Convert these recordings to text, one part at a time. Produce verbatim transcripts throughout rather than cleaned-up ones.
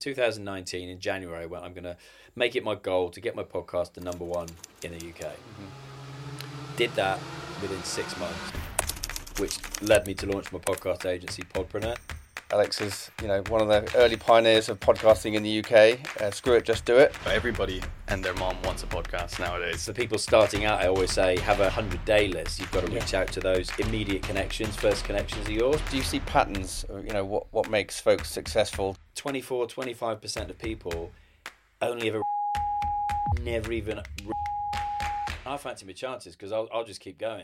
two thousand nineteen in January, when I'm going to make it my goal to get my podcast to number one in the U K. Mm-hmm. Did that within six months, which led me to launch my podcast agency, Podpreneur. Alex is, you know, one of the early pioneers of podcasting in the U K. Uh, screw it, just do it. Everybody and their mom wants a podcast nowadays. For people starting out, I always say have a hundred-day list. You've got to reach out to those immediate connections. First connections are yours. Do you see patterns, you know, what, what makes folks successful? twenty-four, twenty-five percent of people only ever never even I fancy my chances because I'll, I'll just keep going.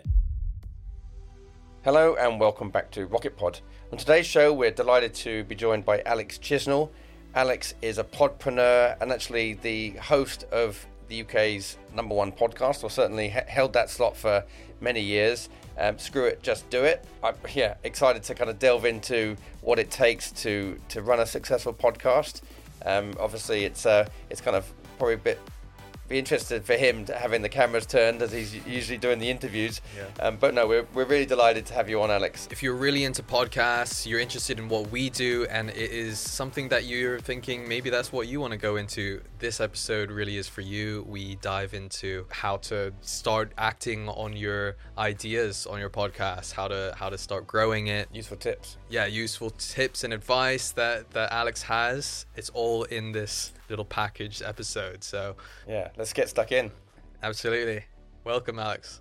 Hello and welcome back to Rocket Pod. On today's show, we're delighted to be joined by Alex Chisnell. Alex is a podpreneur and actually the host of the U K's number one podcast, or certainly he- held that slot for many years. Um, screw it, just do it. I'm yeah, excited to kind of delve into what it takes to to run a successful podcast. Um, obviously, it's uh, it's kind of probably a bit. Be interested for him to having the cameras turned as he's usually doing the interviews. Yeah. Um, but no, we're we're really delighted to have you on, Alex. If you're really into podcasts, you're interested in what we do, and it is something that you're thinking maybe that's what you want to go into, this episode really is for you. We dive into how to start acting on your ideas on your podcast, how to how to start growing it. Useful tips. Yeah, useful tips and advice that, that Alex has. It's all in this little packaged episode. So yeah, let's get stuck in. Absolutely. Welcome, Alex.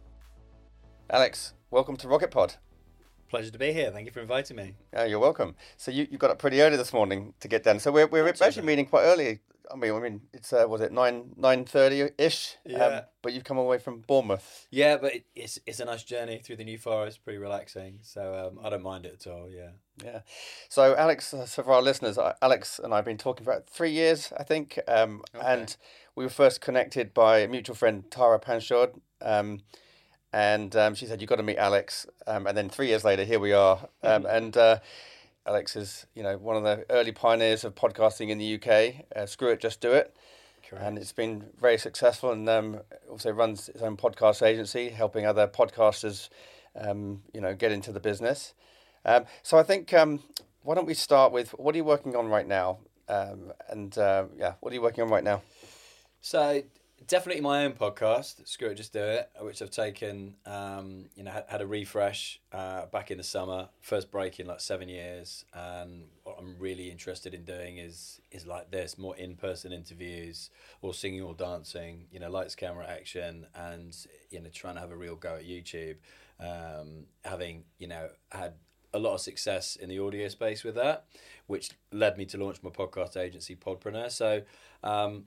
Alex, welcome to Rocket Pod. Pleasure to be here. Thank you for inviting me. Oh, you're welcome. So you, you got up pretty early this morning to get down. So we're we're Not actually too meeting quite early. I mean, I mean, it's uh, was it nine nine thirty ish? Yeah. Um, but you've come away from Bournemouth. Yeah, but it, it's it's a nice journey through the New Forest, pretty relaxing. So um, I don't mind it at all. Yeah. Yeah. So Alex, uh, so for our listeners, uh, Alex and I have been talking for about three years, I think. Um, Okay. And we were first connected by a mutual friend, Tara Panshard. Um, and um, she said, you've got to meet Alex. Um, and then three years later, here we are. Um, and uh, Alex is, you know, one of the early pioneers of podcasting in the U K. Uh, screw it, just do it. Correct. And it's been very successful, and um, also runs its own podcast agency, helping other podcasters, um, you know, get into the business. Um, so I think, um, why don't we start with, what are you working on right now? Um, and uh, yeah, what are you working on right now? So definitely my own podcast, Screw It, Just Do It, which I've taken, um, you know, had, had a refresh uh, back in the summer, first break in like seven years. And what I'm really interested in doing is is like this, more in-person interviews or singing or dancing, you know, lights, camera, action, and, you know, trying to have a real go at YouTube. Um, having, you know, had a lot of success in the audio space with that, which led me to launch my podcast agency, Podpreneur. So, um,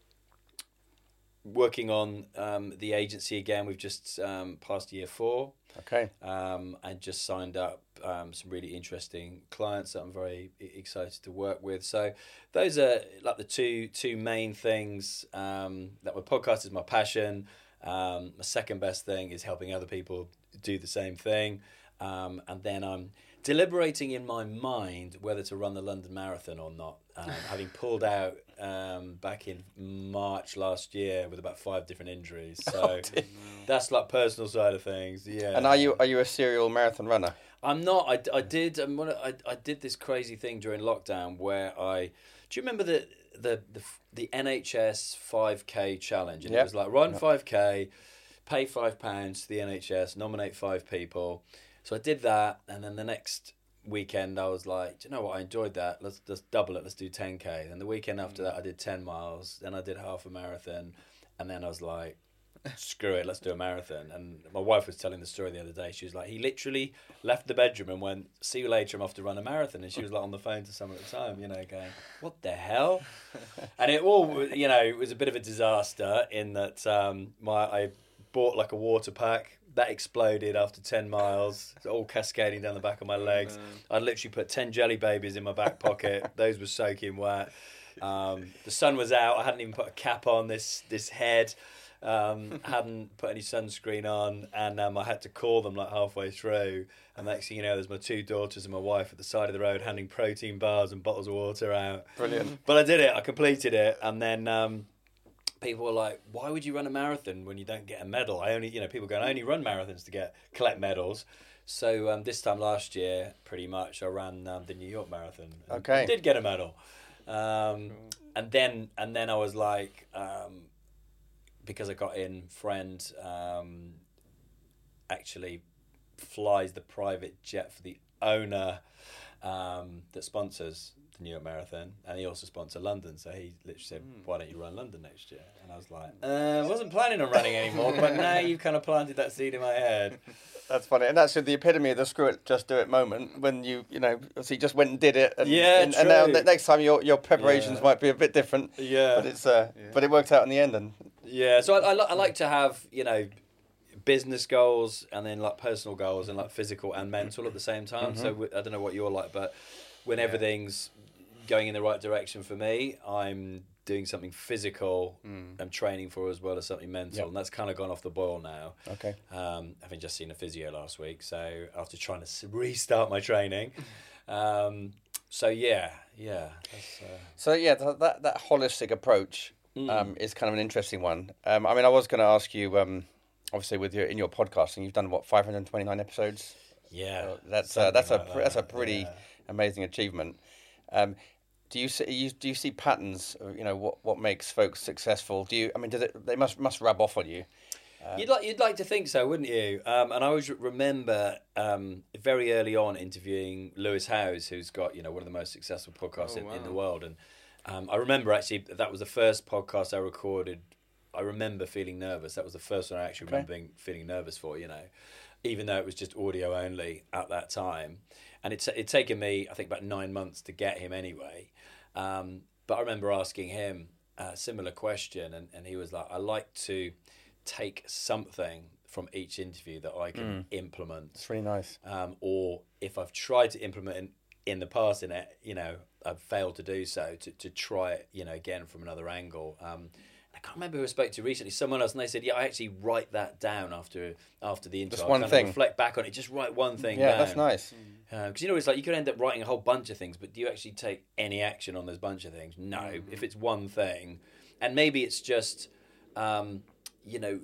working on um, the agency again, we've just um, passed year four. Okay. Um, and just signed up um, some really interesting clients that I'm very excited to work with. So those are like the two two main things. Um, that my podcast is my passion. Um, my second best thing is helping other people do the same thing. Um, and then I'm deliberating in my mind whether to run the London Marathon or not, um, having pulled out um, back in March last year with about five different injuries. So Oh, that's like personal side of things. Yeah. And are you are you a serial marathon runner? I'm not. I, I did. I'm gonna, I I did this crazy thing during lockdown where I. Do you remember the the the, the N H S five K challenge? And Yep. it was like run Yep. five K, pay five pounds to the N H S, nominate five people. So I did that, and then the next weekend I was like, do you know what? I enjoyed that. Let's just double it. Let's do ten K. Then the weekend after that, I did ten miles. Then I did half a marathon, and then I was like, screw it, let's do a marathon. And my wife was telling the story the other day. She was like, he literally left the bedroom and went, see you later, I'm off to run a marathon. And she was like on the phone to someone at the time, you know, going, what the hell? And it all, you know, it was a bit of a disaster in that um, my I bought like a water pack. That exploded after ten miles, it's all cascading down the back of my legs. I'd literally put ten jelly babies in my back pocket. Those were soaking wet. Um, the sun was out. I hadn't even put a cap on this this head. Um, hadn't put any sunscreen on, and um, I had to call them like halfway through. And next thing you know, there's my two daughters and my wife at the side of the road handing protein bars and bottles of water out. Brilliant. But I did it. I completed it, and then um, people were like, "Why would you run a marathon when you don't get a medal?" I only, you know, people go, "I only run marathons to get collect medals." So um, this time last year, pretty much, I ran um, the New York Marathon. And Okay. did get a medal. Um, and then and then I was like, um, because I got in, friend um, actually flies the private jet for the owner um, that sponsors the New York Marathon, and he also sponsored London. So he literally said, "Why don't you run London next year?" And I was like, uh, "I wasn't planning on running anymore, but now you've kind of planted that seed in my head." That's funny, and that's the epitome of the screw it, just do it moment when you, you know, so you just went and did it. And, Yeah, and, and now true. the next time your your preparations Yeah. might be a bit different. Yeah. but it's uh, but it worked out in the end. And Yeah, so I, I, li- I like to have, you know, business goals and then like personal goals and like physical and mental at the same time. So w- I don't know what you're like, but when everything's going in the right direction for me, I'm doing something physical I'm training for as well as something mental. Yep. And that's kind of gone off the boil now. okay, Um, having just seen a physio last week, so after trying to s- restart my training. Um, so yeah, yeah. That's, uh, so yeah, that that, that holistic approach um, is kind of an interesting one. Um, I mean, I was going to ask you, um, obviously, with your in your podcasting, you've done what five hundred twenty-nine episodes. yeah. So that's uh, something that's a like pr- that's a that, pretty yeah. amazing achievement. Um, do you see you, do you see patterns? Of, you know what what makes folks successful? Do you? I mean, does it? They must must rub off on you. You'd like you'd like to think so, wouldn't you? Um, and I always remember um, very early on interviewing Lewis Howes, who's got you know one of the most successful podcasts Oh, in, in the wow. world, and um, I remember actually that was the first podcast I recorded. I remember feeling nervous. That was the first one I actually Okay. remember being, feeling nervous for. You know, even though it was just audio only at that time, and it's it taken me I think about nine months to get him anyway. Um, but I remember asking him a similar question, and, and he was like, "I like to take something from each interview that I can implement, It's really nice. um, or if I've tried to implement in, in the past in it, you know, I've failed to do so, to, to try it, you know, again from another angle." Um, I can't remember who I spoke to recently, someone else, and they said, "Yeah, I actually write that down after after the intro. Just I one kind thing. of reflect back on it, just write one thing Yeah, down." that's nice. Because you know, it's like you could end up writing a whole bunch of things, but do you actually take any action on those bunch of things? No. If it's one thing, and maybe it's just, um, you know,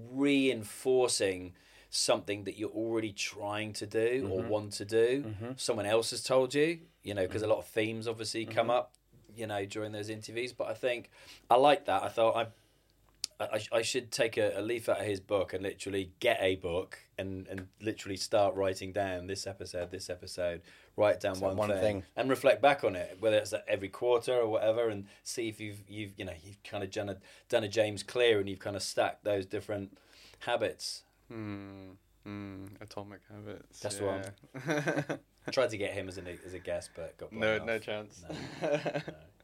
reinforcing something that you're already trying to do or want to do. Someone else has told you, you know, because a lot of themes obviously come up, you know, during those interviews. But I think I like that. I thought I. I, I should take a, a leaf out of his book and literally get a book and, and literally start writing down this episode, this episode, write down one, one thing, thing. and reflect back on it, whether it's every quarter or whatever, and see if you've you've you know you've kind of done a done a James Clear and you've kind of stacked those different habits. Hmm. Hmm. Atomic Habits. That's the yeah. one. I tried to get him as a as a guest, but got No, blown no off. chance. No, no.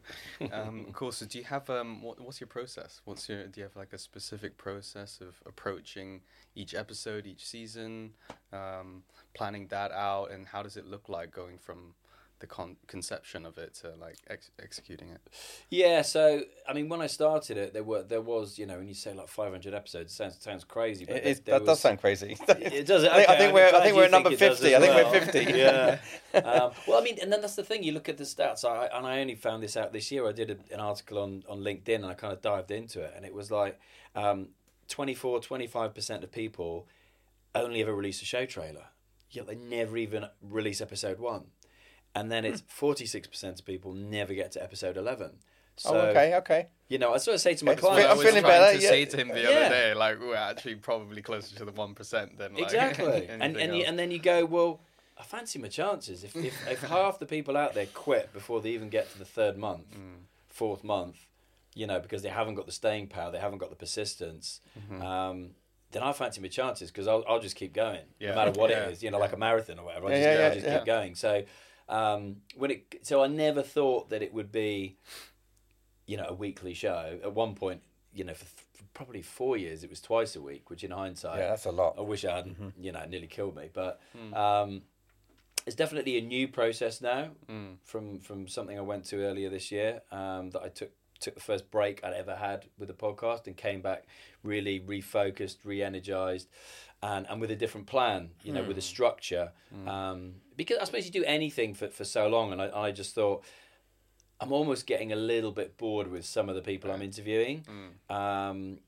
um, cool. So, do you have um, what, what's your process? What's your do you have like a specific process of approaching each episode, each season, um, planning that out, and how does it look like going from the con- conception of it to like ex- executing it? Yeah, so I mean, when I started it, there were there was you know when you say like five hundred episodes, it sounds sounds crazy, but It there, is, there that was, does sound crazy. It does. I think- I okay, think I'm we're- I glad think you we're at number it does fifty. as I think we're well. fifty. Yeah. um, well, I mean, and then that's the thing. You look at the stats, I, and I only found this out this year. I did a, an article on, on LinkedIn, and I kind of dived into it, and it was like um, twenty-four, twenty-five percent of people only ever release a show trailer. Yet they never even release episode one. And then it's forty-six percent of people never get to episode eleven. So, Oh, okay, okay. you know, I sort of say to my It's clients, I'm I was feeling trying better, to yeah. say to him the Yeah. other day, like we're actually probably closer to the one percent than like exactly, and anything and you, else. and then you go, well, I fancy my chances. If if, if half the people out there quit before they even get to the third month, fourth month, you know, because they haven't got the staying power, they haven't got the persistence, um, then I fancy my chances because I'll I'll just keep going Yeah. no matter what Yeah. it is, you know, like a marathon or whatever. I Yeah, just, yeah, I'll yeah, just yeah. keep going. So um, when it so I never thought that it would be, you know, a weekly show. At one point, you know, for, th- for probably four years, it was twice a week, which in hindsight, Yeah, that's a lot. I wish I hadn't, you know, it nearly killed me. But um, it's definitely a new process now from from something I went to earlier this year um, that I took took the first break I'd ever had with the podcast and came back really refocused, re-energized, and, and with a different plan, you know, with a structure. Um, because I suppose you do anything for, for so long, and I, I just thought, I'm almost getting a little bit bored with some of the people I'm interviewing. Um,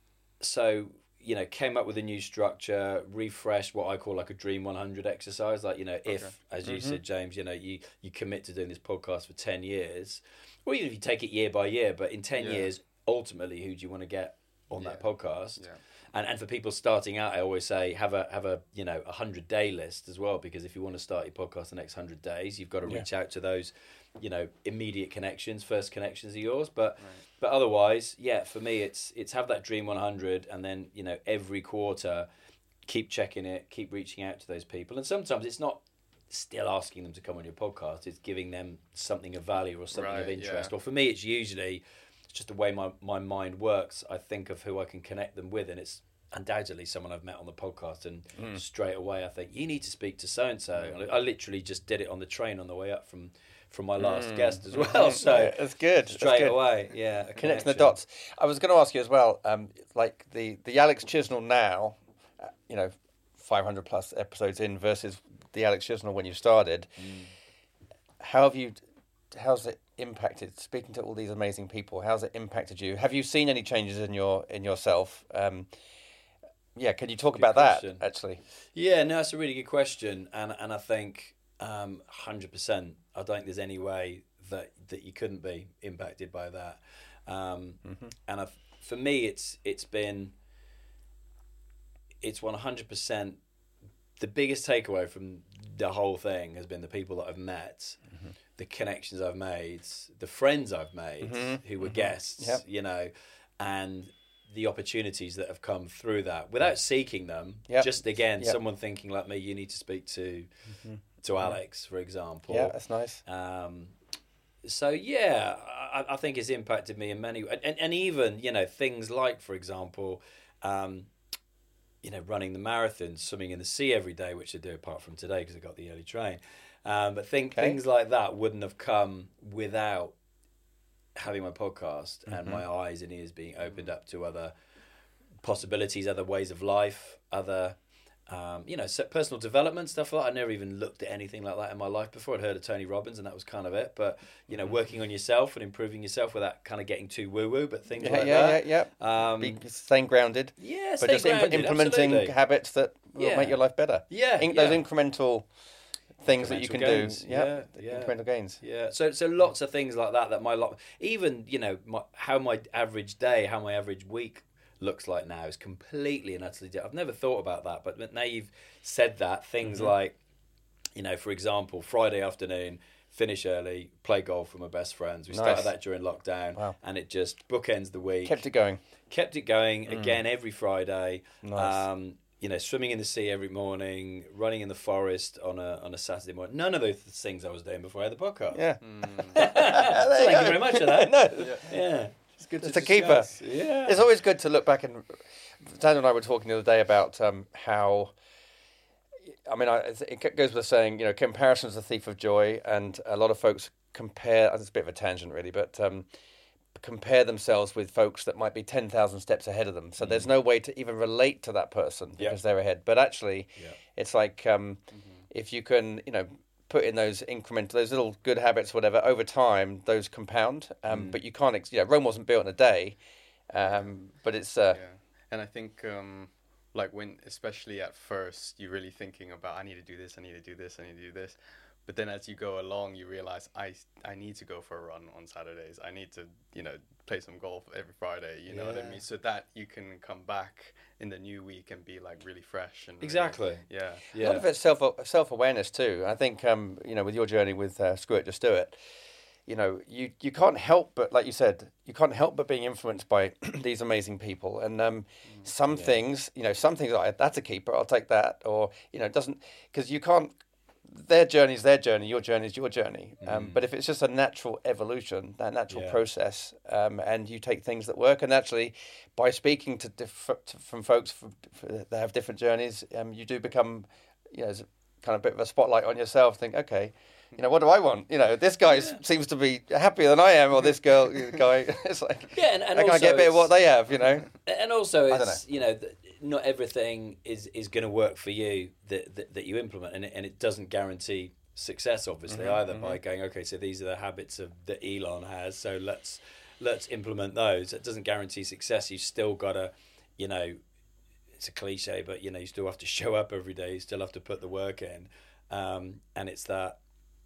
so, you know, came up with a new structure, refreshed what I call like a Dream one hundred exercise. Like, you know, if, as you said, James, you know, you, you commit to doing this podcast for ten years, or even if you take it year by year, but in ten Yeah. years, ultimately, who do you want to get on Yeah. that podcast? Yeah. And and for people starting out, I always say have a have a you know a hundred day list as well, because if you want to start your podcast the next hundred days, you've got to reach out to those, you know, immediate connections, first connections of yours. But Right. but otherwise, yeah, for me, it's it's have that dream one hundred, and then you know every quarter, keep checking it, keep reaching out to those people, and sometimes it's not still asking them to come on your podcast; it's giving them something of value or something of Right, interest. yeah. Or for me, it's usually just the way my, my mind works. I think of who I can connect them with, and it's undoubtedly someone I've met on the podcast, and Mm. straight away I think you need to speak to so and so. I literally just did it on the train on the way up from from my last Mm. guest as well. So Yeah, that's good. That's straight good. away, yeah, a Connecting the connection. dots. I was going to ask you as well, um, like the, the Alex Chisnell now, uh, you know, five hundred plus episodes in versus the Alex Chisnell when you started. Mm. How have you, how's it impacted, speaking to all these amazing people, how's it impacted you? Have you seen any changes in your in yourself? Um, yeah, can you talk Good about question. that, actually? Yeah, no, that's a really good question, and and I think um, one hundred percent. I don't think there's any way that that you couldn't be impacted by that. Um, Mhm. And I, for me, it's it's been it's one hundred percent. The biggest takeaway from the whole thing has been the people that I've met, Mm-hmm. the connections I've made, the friends I've made Mhm. who were Mhm. guests, Yep. you know, and the opportunities that have come through that without seeking them. Yep. Just again, Yep. someone thinking like me, you need to speak to to Alex, for example. Yeah, that's nice. Um, so yeah, I, I think it's impacted me in many, and and even you know things like, for example, um, you know, running the marathon, swimming in the sea every day, which I do apart from today because I got the early train. Um, but think Okay. things like that wouldn't have come without having my podcast and my eyes and ears being opened up to other possibilities, other ways of life, other. Um, you know, so personal development stuff like that. I never even looked at anything like that in my life before. I'd heard of Tony Robbins, and that was kind of it. But you know, working on yourself and improving yourself without kind of getting too woo woo, but things Yeah, like yeah, that. yeah, yeah. Um, Be staying grounded, yeah, but stay just imp- grounded, implementing absolutely. habits that will Yeah. make your life better. Yeah, In- yeah. Those incremental things that you Incremental can gains. do. Yeah, Yeah, yeah. incremental gains. Yeah, so so lots of things like that that my lot, even you know, my, how my average day, how my average week looks like now is completely and utterly different. I've never thought about that, but now you've said that, things Mm-hmm. like, you know, for example, Friday afternoon, finish early, play golf with my best friends. We Nice. started that during lockdown, Wow. and it just bookends the week. Kept it going. Kept it going again every Friday. Nice. Um, you know, swimming in the sea every morning, running in the forest on a on a Saturday morning. None of those things I was doing before I had the podcast. Yeah. So thank you very much for that. no, Yeah, it's good. It's to a keeper. discuss. Yeah, it's always good to look back and. Dan and I were talking the other day about um, how. I mean, I, it goes with saying, you know, comparison is the thief of joy, and a lot of folks compare. It's a bit of a tangent, really, but um, compare themselves with folks that might be ten thousand steps ahead of them. So there's no way to even relate to that person because Yeah. they're ahead. But actually, Yeah. it's like um, if you can, you know, put in those incremental, those little good habits, whatever, over time, those compound. Um, But you can't, ex- you know, Rome wasn't built in a day. Um, but it's uh, Yeah, and I think um, like when, especially at first, you're really thinking about I need to do this, I need to do this, I need to do this. But then as you go along, you realize I I need to go for a run on Saturdays. I need to you know play some golf every Friday. You know what I Yeah. mean? So that you can come back in the new week and be like really fresh and really- Exactly. yeah. a lot of it's self self awareness too. I think um, you know, with your journey with uh, Screw It, Just Do It, you know, you you can't help but, like you said, you can't help but being influenced by these amazing people. And um, some Yeah. things, you know, some things like that's a keeper. I'll take that, or you know, it doesn't, because you can't. Their journey is their journey. Your journey is your journey. Um, but if it's just a natural evolution, that natural Yeah. process, um, and you take things that work, and actually, by speaking to, diff- to from folks from, that have different journeys, um, you do become, you know, there's kind of a bit of a spotlight on yourself. Think, okay, you know, what do I want? You know, this guy seems to be happier than I am, or this girl guy. It's like, Yeah, and, and how can I also get a bit of what it's- they have? You know, And also, I don't it's you know, th- not everything is, is going to work for you that, that that you implement, and it, and it doesn't guarantee success, obviously, Mm-hmm, either by going, okay, so these are the habits of that Elon has, so let's let's implement those. It doesn't guarantee success. You've still got to, you know, it's a cliche, but you know, you still have to show up every day. You still have to put the work in, um, and it's that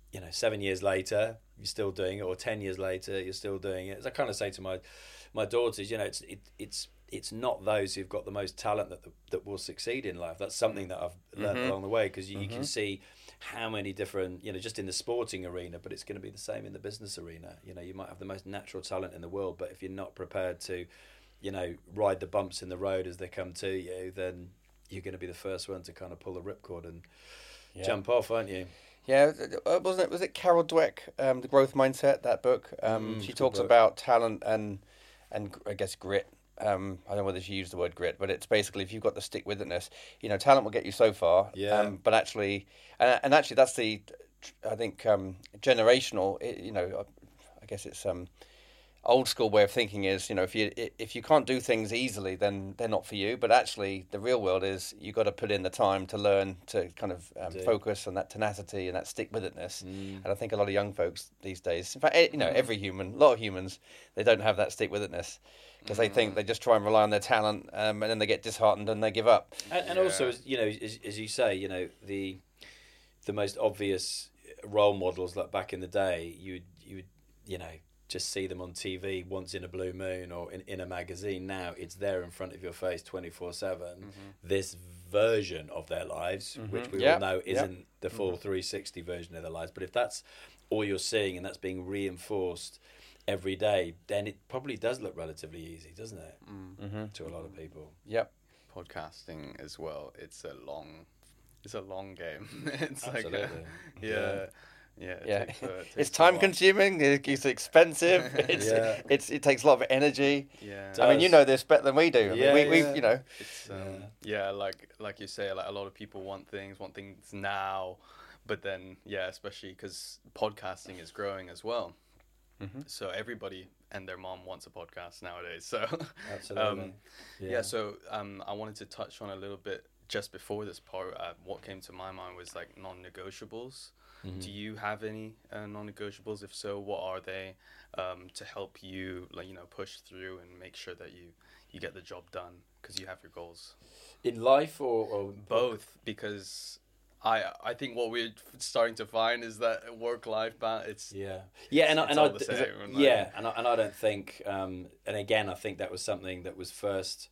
you know, seven years later, you're still doing it, or ten years later, you're still doing it. As I kind of say to my my daughters, you know, it's it, it's it's not those who've got the most talent that that will succeed in life. That's something that I've learned Mm-hmm. along the way, because you, Mm-hmm. you can see how many different, you know, just in the sporting arena, but it's going to be the same in the business arena. You know, you might have the most natural talent in the world, but if you're not prepared to, you know, ride the bumps in the road as they come to you, then you're going to be the first one to kind of pull the ripcord and Yeah. jump off, aren't you? Yeah, uh, wasn't it? Was it Carol Dweck, um, The Growth Mindset? That book. Um, Mm, she good talks book. about talent and and I guess grit. Um, I don't know whether she used the word grit, but it's basically if you've got the stick with itness, you know, talent will get you so far. Yeah. Um, but actually, and, and actually, that's the, I think, um, generational. It, you know, I guess it's um, old school way of thinking is, you know, if you if you can't do things easily, then they're not for you. But actually, the real world is you got to put in the time to learn to kind of um, Indeed. focus on that tenacity and that stick with itness. Mm. And I think a lot of young folks these days, in fact, eh, you know, every human, a lot of humans, they don't have that stick with itness because they think they just try and rely on their talent, um, and then they get disheartened and they give up. And, and Yeah. also, as, you know, as, as you say, you know, the the most obvious role models, like back in the day, you would you would you know just see them on T V once in a blue moon or in, in a magazine. Now it's there in front of your face twenty-four seven. This version of their lives, which we Yep. all know Yep. isn't the full three sixty version of their lives. But if that's all you're seeing and that's being reinforced every day, then it probably does look relatively easy, doesn't it? Mm-hmm. To a lot of people. Yep. Podcasting as well. It's a long, it's a long game. It's like, Absolutely. a, yeah, yeah, it Yeah, takes a- it it's takes a time while. consuming. it- It's expensive. It's, Yeah. it's it takes a lot of energy. Yeah, I mean, you does. know this better than we do. I mean, Yeah, we, we, yeah. you know, it's um, yeah, like like you say, like a lot of people want things, want things now, but then yeah, especially because podcasting is growing as well. Mhm. So everybody and their mom wants a podcast nowadays. So Absolutely. Um, yeah. So um, I wanted to touch on a little bit just before this part. Uh, what came to my mind was like non-negotiables. Mhm. Do you have any uh, non-negotiables? If so, what are they um, to help you, like you know, push through and make sure that you you get the job done because you have your goals? In life or, or Both, because I I think what we're starting to find is that work-life balance. It's Yeah, yeah, and I, It's and all I, the is same, it- and like- yeah, and I, and I don't think, um, and again, I think that was something that was first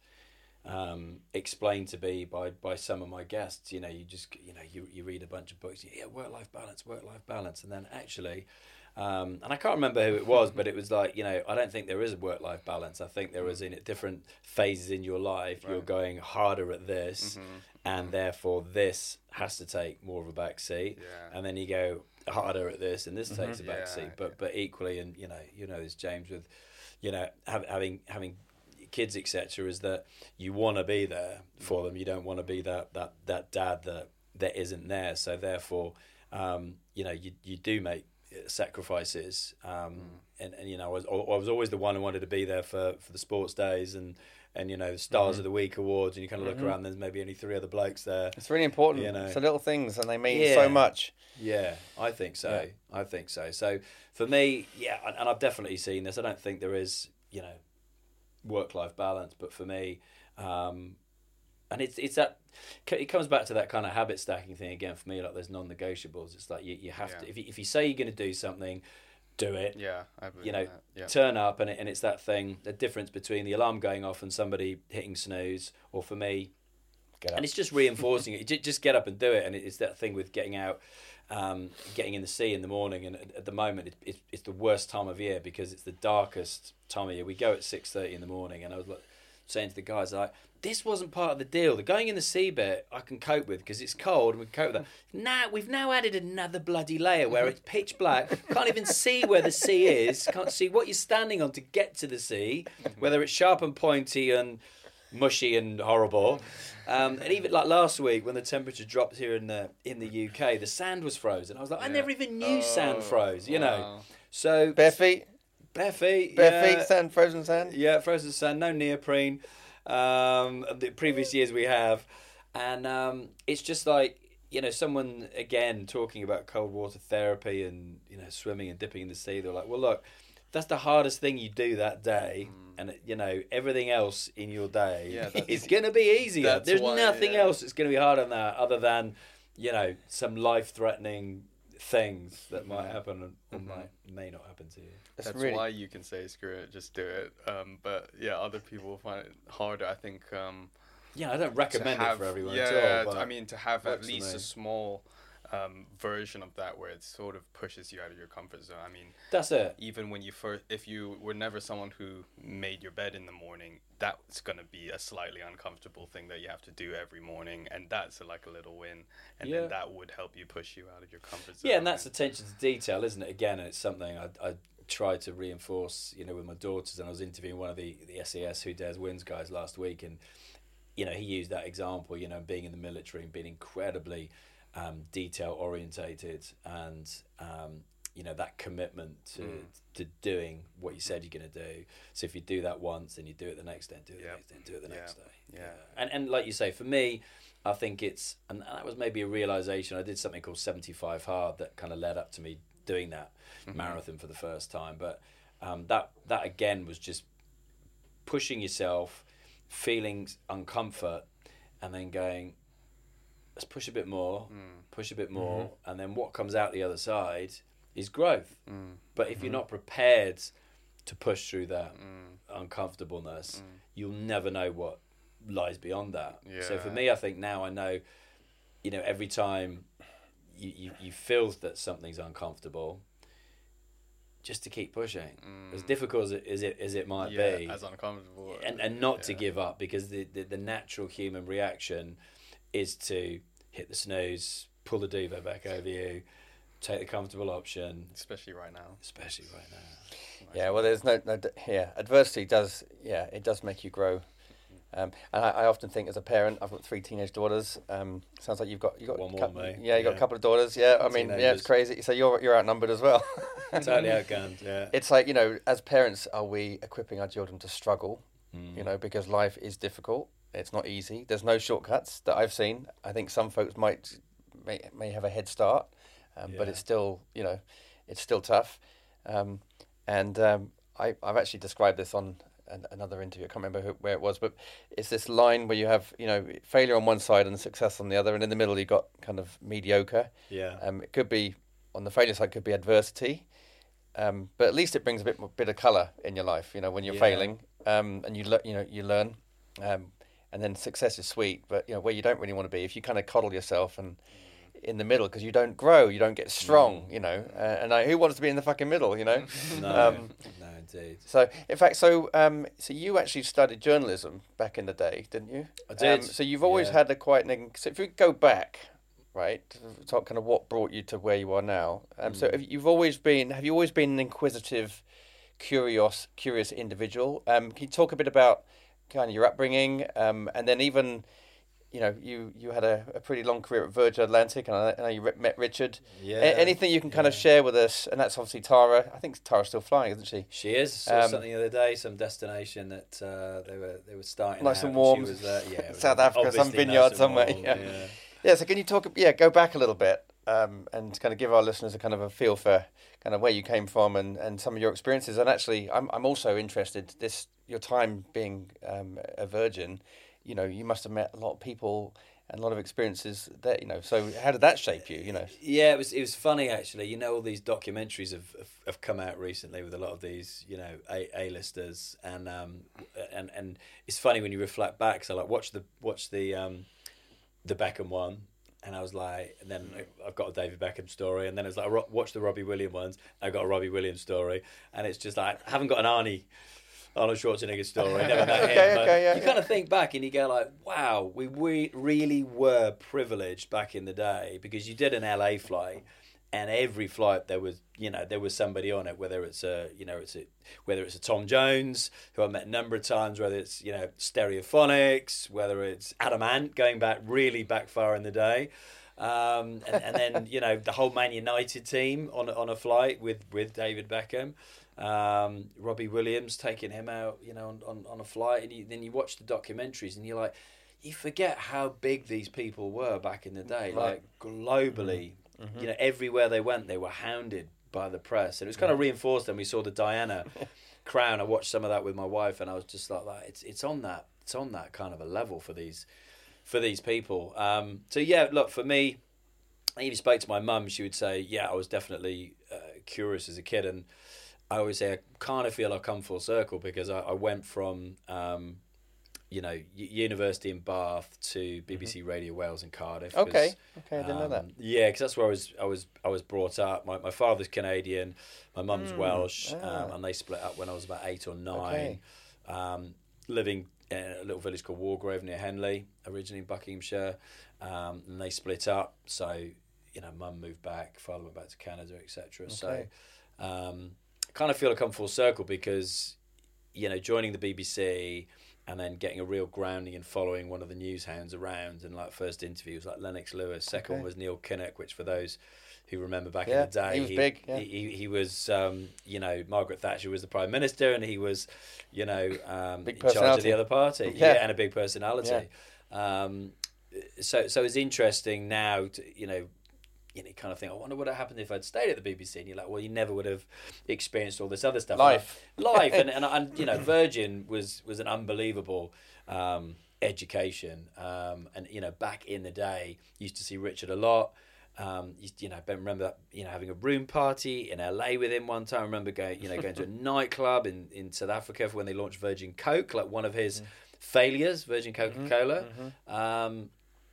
um, explained to be by by some of my guests. You know, you just you know you you read a bunch of books, yeah, work life balance, work life balance, and then actually. Um, and I can't remember who it was, but it was like, you know, I don't think there is a work-life balance. I think there is in at different phases in your life, you're Right. going harder at this, Mhm. and therefore this has to take more of a back seat. Yeah. And then you go harder at this, and this takes a back Yeah, seat. But but equally, and you know, you know, this James with, you know, have, having having kids, et cetera, is that you want to be there for them. You don't want to be that that that dad that that isn't there. So therefore, um, you know, you you do make sacrifices. Um, and, and you know, I was I was always the one who wanted to be there for, for the sports days and. And you know, the Stars Mhm. of the Week awards, and you kind of look Mhm. around. And there's maybe only three other blokes there. it's really important. You know. It's the little things, and they mean Yeah. so much. Yeah, I think so. Yeah. I think so. So for me, yeah, and, and I've definitely seen this. I don't think there is, you know, work-life balance, but for me, um, and it's it's that it comes back to that kind of habit stacking thing again for me. Like there's non-negotiables. It's like you, you have Yeah. to if you, if you say you're going to do something, do it. Yeah, I believe You know, that. Yeah. Turn up, and it, and it's that thing, the difference between the alarm going off and somebody hitting snooze, or for me, Get up. and it's just reinforcing it. Ju- Just get up and do it. And it's that thing with getting out, um, getting in the sea in the morning. And at, at the moment, it, it's it's the worst time of year because it's the darkest time of year. We go at six thirty in the morning, and I was like saying to the guys, like, this wasn't part of the deal. The going in the sea bit I can cope with because it's cold and we can cope with that. Now we've now added another bloody layer where it's pitch black. Can't even see where the sea is. Can't see what you're standing on to get to the sea. Whether it's sharp and pointy and mushy and horrible. Um, and even like last week when the temperature dropped here in the in the U K, the sand was frozen. I was like, I Yeah. never even knew sand Oh, froze. You know, wow. so Bare feet, bare feet, bare yeah. feet, sand, frozen sand. Yeah, frozen sand, no neoprene. Um, the previous years we have, and um, it's just like you know, someone again talking about cold water therapy and you know, swimming and dipping in the sea. They're like, well, look, that's the hardest thing you do that day, and you know, everything else in your day Yeah, that's- is going to be easier. that's There's why, nothing yeah. else that's going to be harder than that, other than you know, some life-threatening things that might happen and Mm-hmm. might may not happen to you. It's That's really- why you can say screw it, just do it. Um, but yeah, other people find it harder. I think um, Yeah, I don't to recommend have, it for everyone yeah, at all. But I mean to have at works for least me. a small um, version of that where it sort of pushes you out of your comfort zone. I mean, that's it. even when you first, if you were never someone who made your bed in the morning, that's going to be a slightly uncomfortable thing that you have to do every morning, and that's like a little win, and Yeah. then that would help you push you out of your comfort zone. Yeah, and that's attention to detail, isn't it? Again, it's something I, I try to reinforce, you know, with my daughters. And I was interviewing one of the, the S E S Who Dares Wins guys last week, and, you know, he used that example, you know, being in the military and being incredibly um, detail orientated and, um, you know, that commitment to Mm. to doing what you said you're going to do. So if you do that once, then you do it the next day, and do it the Yeah. next day, and do it the Yeah. next day. Yeah. And and like you say, for me, I think it's, and that was maybe a realization. I did something called seventy-five Hard that kind of led up to me doing that marathon for the first time. But um, that that again was just pushing yourself, feeling uncomfort, and then going, let's push a bit more, push a bit more, and then what comes out the other side is growth. But if you're not prepared to push through that uncomfortableness, you'll never know what lies beyond that. So for Yeah. me, I think now I know, you know, every time you, you, you feel that something's uncomfortable, just to keep pushing, as difficult as it, as it as it might yeah, be, as uncomfortable. and and not to yeah. give up, because the, the the natural human reaction is to hit the snooze, pull the duvet back over you, take the comfortable option, especially right now. especially right now. Yeah, well, there's no, no, d- yeah, adversity does, yeah, it does make you grow. Um, and I, I often think as a parent, I've got three teenage daughters. Um, sounds like you've got, you got One a more, cou- mate. Yeah, you got Yeah. a couple of daughters. Yeah, I mean, yeah, Teenagers. it's crazy. So you're, you're outnumbered as well. Totally outgunned. Yeah. It's like, you know, as parents, are we equipping our children to struggle? Mm. You know, because life is difficult. It's not easy. There's no shortcuts that I've seen. I think some folks might may, may have a head start, um, but Yeah. it's still, you know, it's still tough. Um, and um, I, I've actually described this on an, another interview. I can't remember who, where it was, but it's this line where you have, you know, failure on one side and success on the other, and in the middle you've got kind of mediocre. Yeah. Um, it could be on the failure side, could be adversity. Um, but at least it brings a bit more, bit of colour in your life, you know, when you're Yeah. failing, um, and you le- you know you learn, um, and then success is sweet, but you know where you don't really want to be if you kind of coddle yourself and in the middle because you don't grow, you don't get strong, you know, uh, and I, who wants to be in the fucking middle, you know? No, Um, no, indeed. So in fact, so um, so you actually studied journalism back in the day, didn't you? I did, Um, so you've always yeah. had a quite. Neg- so if you go back, right, to talk kind of what brought you to where you are now. Um, So Mm. have you've always been. Have you always been an inquisitive, curious, curious individual? Um, can you talk a bit about kind of your upbringing, um, and then even. You know, you, you had a, a pretty long career at Virgin Atlantic, and I I know you re- met Richard. Yeah. A- anything you can kind of yeah. share with us, and that's obviously Tara. I think Tara's still flying, isn't she? She is. Saw Um, something the other day, some destination that uh, they were they were starting. Nice out and warm. She was, uh, yeah, it was South Africa, some obviously vineyard nice and somewhere, warm, yeah. Yeah, so can you talk, yeah, go back a little bit um, and kind of give our listeners a kind of a feel for kind of where you came from and, and some of your experiences. And actually, I'm I'm also interested, this your time being um, a virgin, you know, you must have met a lot of people and a lot of experiences that, you know, so how did that shape you, you know? Yeah, it was it was funny actually. You know, all these documentaries have have, have come out recently with a lot of these, you know, A A-listers, and um and and it's funny when you reflect back. So like watch the watch the um the Beckham one, and I was like, and then I've got a David Beckham story, and then it's like ro- watch the Robbie Williams ones. I've got a Robbie Williams story, and it's just like I haven't got an Arnie. Arnold Schwarzenegger story. Never met him, Okay, but okay, yeah, you yeah. kind of think back and you go like, "Wow, we we really were privileged back in the day because you did an L A flight, and every flight there was, you know, there was somebody on it. Whether it's a, you know, it's a whether it's a Tom Jones who I met a number of times, whether it's, you know, Stereophonics, whether it's Adam Ant going back really back far in the day." Um, and, and then, you know, the whole Man United team on on a flight with, with David Beckham. Um, Robbie Williams taking him out, you know, on, on, on a flight, and you, then you watch the documentaries, and you're like, you forget how big these people were back in the day, like globally, Mm-hmm. you know, everywhere they went, they were hounded by the press, and it was kind of reinforced. Then we saw the Diana crown. I watched some of that with my wife, and I was just like, like it's it's on that it's on that kind of a level for these for these people. Um, so yeah, look, for me, I even spoke to my mum. She would say, yeah, I was definitely uh, curious as a kid. And I always say I kind of feel I've come full circle because I, I went from, um, you know, u- university in Bath to B B C mm-hmm. Radio Wales in Cardiff. Okay, okay, I didn't um, know that. Yeah, because that's where I was. I was. I was brought up. My my father's Canadian, my mum's mm. Welsh, ah. um, and they split up when I was about eight or nine. Okay. Um, living in a little village called Wargrove near Henley, originally in Buckinghamshire, um, and they split up. So, you know, mum moved back, father went back to Canada, et cetera. Okay. So, um, I kind of feel I come full circle because, you know, joining the B B C. And then getting a real grounding and following one of the news hounds around. And like first interview was like Lennox Lewis. Second okay. one was Neil Kinnock, which for those who remember back yeah, in the day, he was he, big. Yeah. He, he was, um, you know, Margaret Thatcher was the Prime Minister, and he was, you know, um, big in charge of the other party. Yeah, yeah and a big personality. Yeah. Um, so, so it's interesting now to, you know. You know, kind of think, I wonder what would have happened if I'd stayed at the B B C. And you're like, well, you never would have experienced all this other stuff. Life. And I, life. and, and, and, you know, Virgin was, was an unbelievable um, education. Um, and, you know, back in the day, used to see Richard a lot. Um, you, you know, I remember that, you know, having a room party in L A with him one time. I remember going, you know, going to a nightclub in, in South Africa for when they launched Virgin Coke, like one of his mm. failures, Virgin Coca-Cola. Mm-hmm. Um,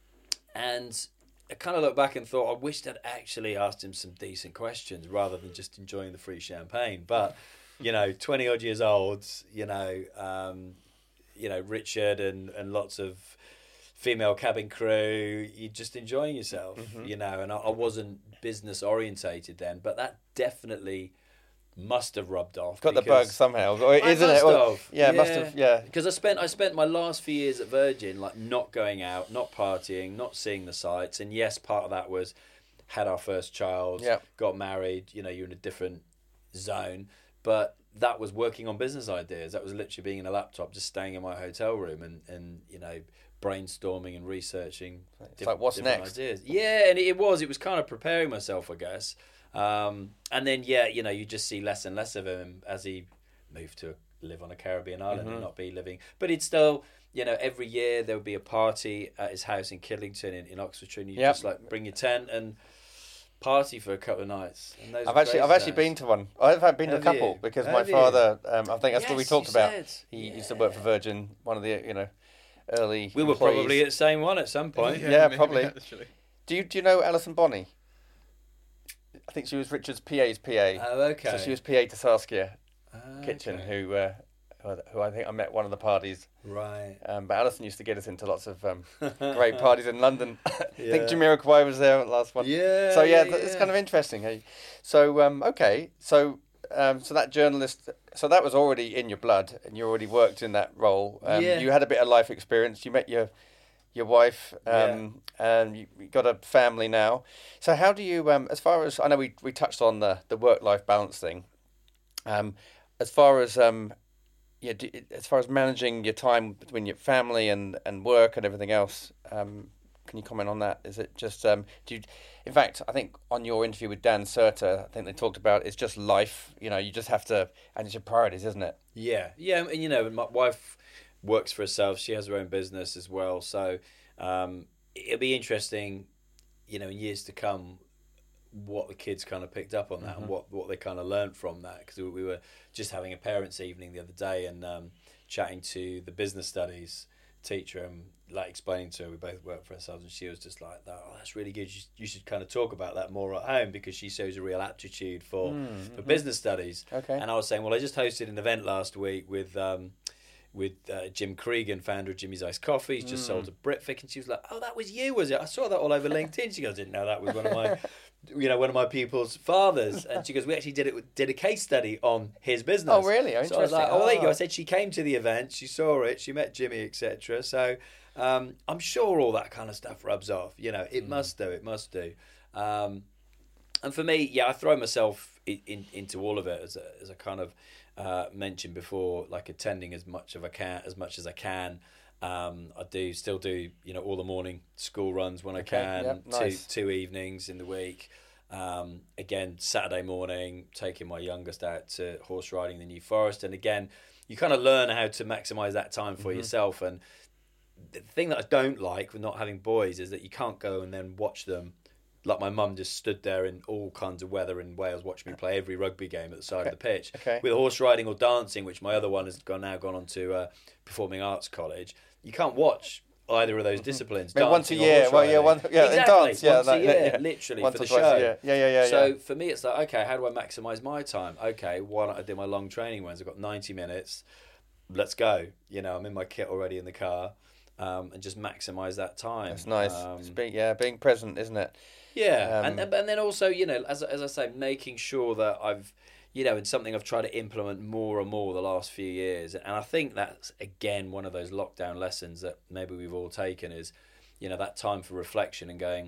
and... I kind of looked back and thought, I wished I'd actually asked him some decent questions rather than just enjoying the free champagne. But, you know, twenty odd years old, you know, um, you know, Richard and, and lots of female cabin crew, you're just enjoying yourself, mm-hmm. you know, and I, I wasn't business orientated then, but that definitely must have rubbed off. Got the bug somehow, isn't it? Well, yeah, yeah, must have. Yeah, because I spent I spent my last few years at Virgin like not going out, not partying, not seeing the sights, and yes, part of that was had our first child, yeah. got married. You know, you're in a different zone, but that was working on business ideas. That was literally being in a laptop, just staying in my hotel room, and, and you know, brainstorming and researching. It's diff- like what's next? Ideas. Yeah, and it was it was kind of preparing myself, I guess. Um, and then, yeah, you know, you just see less and less of him as he moved to live on a Caribbean island mm-hmm. and not be living. But he'd still, you know, every year there would be a party at his house in Kidlington in, in Oxfordshire, and you yep. just like bring your tent and party for a couple of nights. And those I've actually, I've actually been to one. I've been to Have a couple you? because Have my you? father, um, I think that's yes, what we talked about. Said. He yeah. used to work for Virgin, one of the, you know, early. We were employees. probably at the same one at some point. yeah, yeah maybe, probably. Actually. Do you do you know Alison Bonney? I think she was Richard's P A's P A. Oh, okay. So she was P A to Saskia oh, Kitchen, okay. who, uh, who I think I met one of the parties. Right. Um, but Alison used to get us into lots of um, great parties in London. I yeah. think Jamiroquai was there at the last one. Yeah. So yeah, yeah, it's yeah. kind of interesting. Hey? So um, okay, so um, so that journalist, so that was already in your blood, and you already worked in that role. Um, yeah. You had a bit of life experience. You met your your wife, um, yeah. and you, you got a family now. So how do you, um, as far as I know, we we touched on the the work life balance thing. Um, as far as um, yeah, do, as far as managing your time between your family and, and work and everything else, um, can you comment on that? Is it just um, do you, in fact, I think on your interview with Dan Serter, I think they talked about it's just life. You know, you just have to, and it's your priorities, isn't it? Yeah, yeah, and you know, my wife works for herself. She has her own business as well, so um, it'll be interesting, you know, in years to come, what the kids kind of picked up on that mm-hmm. and what, what they kind of learned from that. Because we were just having a parents' evening the other day and um, chatting to the business studies teacher and like explaining to her we both work for ourselves, and she was just like, "Oh, that's really good. You, you should kind of talk about that more at home," because she shows a real aptitude for mm-hmm. for business studies. Okay. And I was saying, well, I just hosted an event last week with. Um, with uh, Jim Cregan, founder of Jimmy's Iced Coffee. He's just mm. sold to Britvic, and she was like, "Oh, that was you, was it? I saw that all over LinkedIn." She goes, "I didn't know that was one of my, you know, one of my people's fathers." And she goes, "We actually did it, did a case study on his business." Oh, really? Oh, so I was like, "Oh, well, there you go." Oh. I said she came to the event, she saw it, she met Jimmy, et cetera. So um, I'm sure all that kind of stuff rubs off. You know, it mm. must do. It must do. Um, and for me, yeah, I throw myself in, in, into all of it as a as a kind of. Uh, mentioned before, like attending as much of I can, as much as I can. Um, I do still do, you know, all the morning school runs when okay, I can. yep, nice. Two two evenings in the week. Um, again, Saturday morning, taking my youngest out to horse riding in the New Forest, and again, you kind of learn how to maximise that time for mm-hmm. yourself. And the thing that I don't like with not having boys is that you can't go and then watch them like my mum just stood there in all kinds of weather in Wales, watching me play every rugby game at the side Okay. of the pitch. Okay. With horse riding or dancing, which my other one has gone now gone on to uh, Performing Arts College, you can't watch either of those disciplines. Maybe once a dancing or year. horse Well, yeah, riding. one, yeah, exactly. in dance, yeah, once that- a year, yeah. literally Once for or the twice show. a year. Yeah, yeah, yeah. So yeah. for me, it's like, okay, how do I maximise my time? Okay, why don't I do my long training ones? I've got ninety minutes. Let's go. You know, I'm in my kit already in the car, um, and just maximise that time. That's nice. Um, It's being, yeah, being present, isn't it? yeah, Um, and and then also, you know, as as I say, making sure that I've, you know, it's something I've tried to implement more and more the last few years, and I think that's again one of those lockdown lessons that maybe we've all taken is, you know, that time for reflection and going,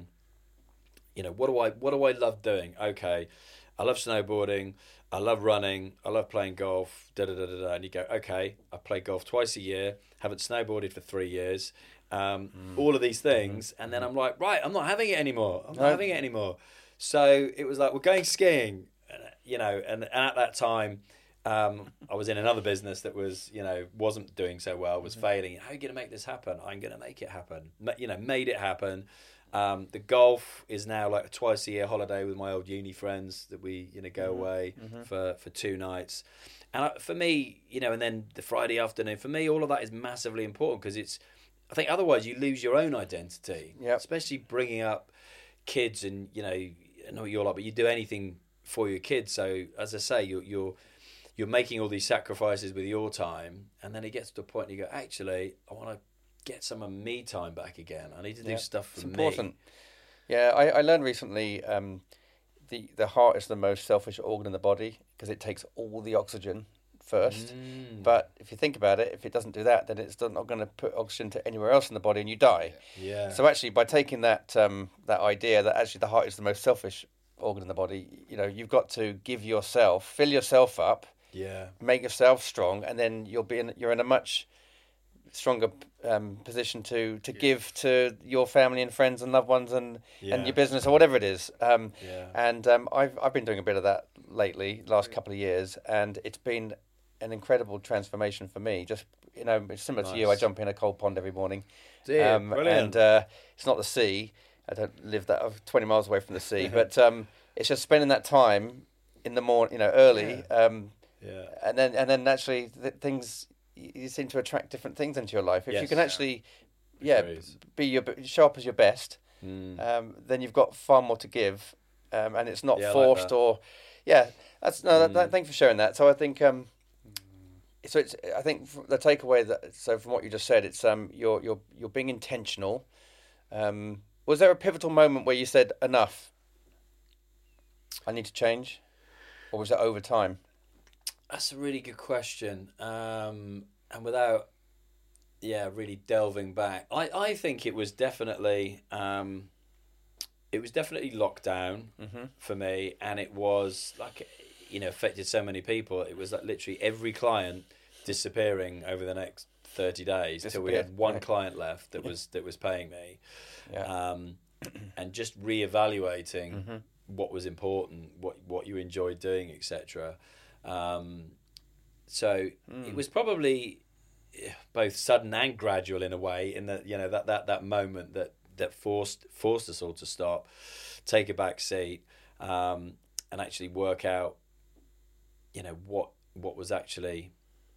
you know, what do I what do I love doing? Okay, I love snowboarding, I love running, I love playing golf, da da da da da. And you go, okay, I play golf twice a year, haven't snowboarded for three years, um, Mm. all of these things, and then I'm like, right, I'm not having it anymore. I'm not No. having it anymore. So it was like, we're going skiing, you know, and, and at that time, um, I was in another business that was, you know, wasn't doing so well, was failing. How are you going to make this happen? I'm going to make it happen. Ma- You know, made it happen. Um, the golf is now like a twice a year holiday with my old uni friends that we, you know, go away for, for two nights. And I, for me, you know, and then the Friday afternoon, for me, all of that is massively important because it's, I think otherwise you lose your own identity, Yep. especially bringing up kids and, you know, I know what you're like, but you do anything for your kids. So as I say, you're, you're, you're making all these sacrifices with your time, and then it gets to a point you go, actually, I want to get some of me time back again. I need to do Yeah, stuff for it's me. important. Yeah, I, I learned recently um, the the heart is the most selfish organ in the body because it takes all the oxygen first. Mm. But if you think about it, if it doesn't do that, then it's not going to put oxygen to anywhere else in the body, and you die. Yeah. So actually, by taking that um, that idea that actually the heart is the most selfish organ in the body, you know, you've got to give yourself, fill yourself up, yeah. make yourself strong, and then you'll be in, you're in a much stronger um, position to to give to your family and friends and loved ones and Yeah. and your business or whatever it is. Um, Yeah. And um, I've I've been doing a bit of that lately, last couple of years, and it's been an incredible transformation for me. Just you know, it's similar to you. I Nice. jump in a cold pond every morning, Dear, um, brilliant. and uh, it's not the sea. I don't live that I'm twenty miles away from the sea, but um, it's just spending that time in the morning, you know, early, um, Yeah. and then and then naturally th- things you you seem to attract different things into your life. If you Yes. can actually, yeah, Agrees. be your be- show up as your best, Mm. um, then you've got far more to give, um, and it's not Yeah, I like forced that. or, yeah. That's no. That, that, Mm. thanks for sharing that. So I think, um, so it's. I think f- the takeaway that so from what you just said, it's um, you're you're you're being intentional. Um, was there a pivotal moment where you said enough? I need to change, or was it over time? That's a really good question. Um, and without, yeah, really delving back, I, I think it was definitely, um, it was definitely lockdown Mm-hmm. for me, and it was like, you know, affected so many people. It was like literally every client disappearing over the next thirty days till we had Disappeared, one right. client left that was that was paying me, Yeah. um, and just reevaluating Mm-hmm. what was important, what what you enjoyed doing, et cetera. Um, so Mm. it was probably eh, both sudden and gradual in a way. In that you know that, that, that moment that, that forced forced us all to stop, take a back seat, um, and actually work out, you know, what what was actually,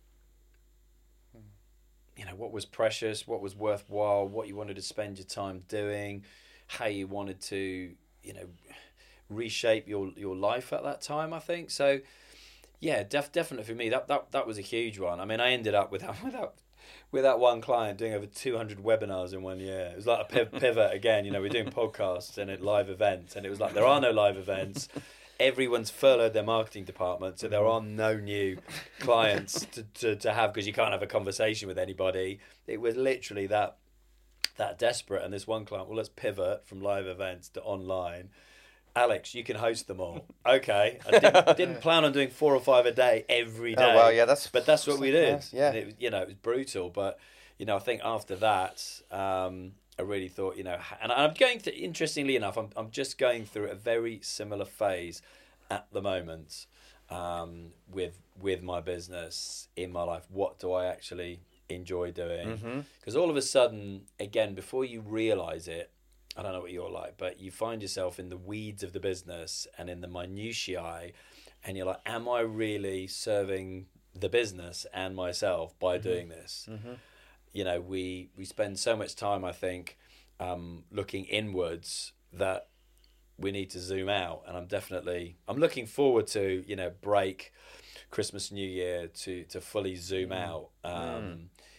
you know, what was precious, what was worthwhile, what you wanted to spend your time doing, how you wanted to, you know, reshape your your life at that time. I think so. Yeah, def- definitely for me that, that that was a huge one. I mean, I ended up with that with that with that one client doing over two hundred webinars in one year. It was like a piv- pivot again. You know, we're doing podcasts and at live events, and it was like there are no live events. Everyone's furloughed their marketing department, so there are no new clients to, to, to have because you can't have a conversation with anybody. It was literally that that desperate. And this one client, well, let's pivot from live events to online. Alex, you can host them all. Okay. I didn't, didn't plan on doing four or five a day every day. Oh well, yeah, that's But that's what we did. Nice, yeah. And it, was- you know, it was brutal. But, you know, I think after that, um, I really thought, you know, and I'm going through, interestingly enough, I'm I'm just going through a very similar phase at the moment um, with with my business in my life. What do I actually enjoy doing? Mhm. Because all of a sudden, again, before you realise it, I don't know what you're like, but you find yourself in the weeds of the business and in the minutiae, and you're like, am I really serving the business and myself by mm-hmm. doing this? Mm-hmm. You know, we, we spend so much time, I think, um, looking inwards that we need to zoom out. And I'm definitely, I'm looking forward to, you know, break, Christmas, New Year, to, to fully zoom mm. out. Um, mm.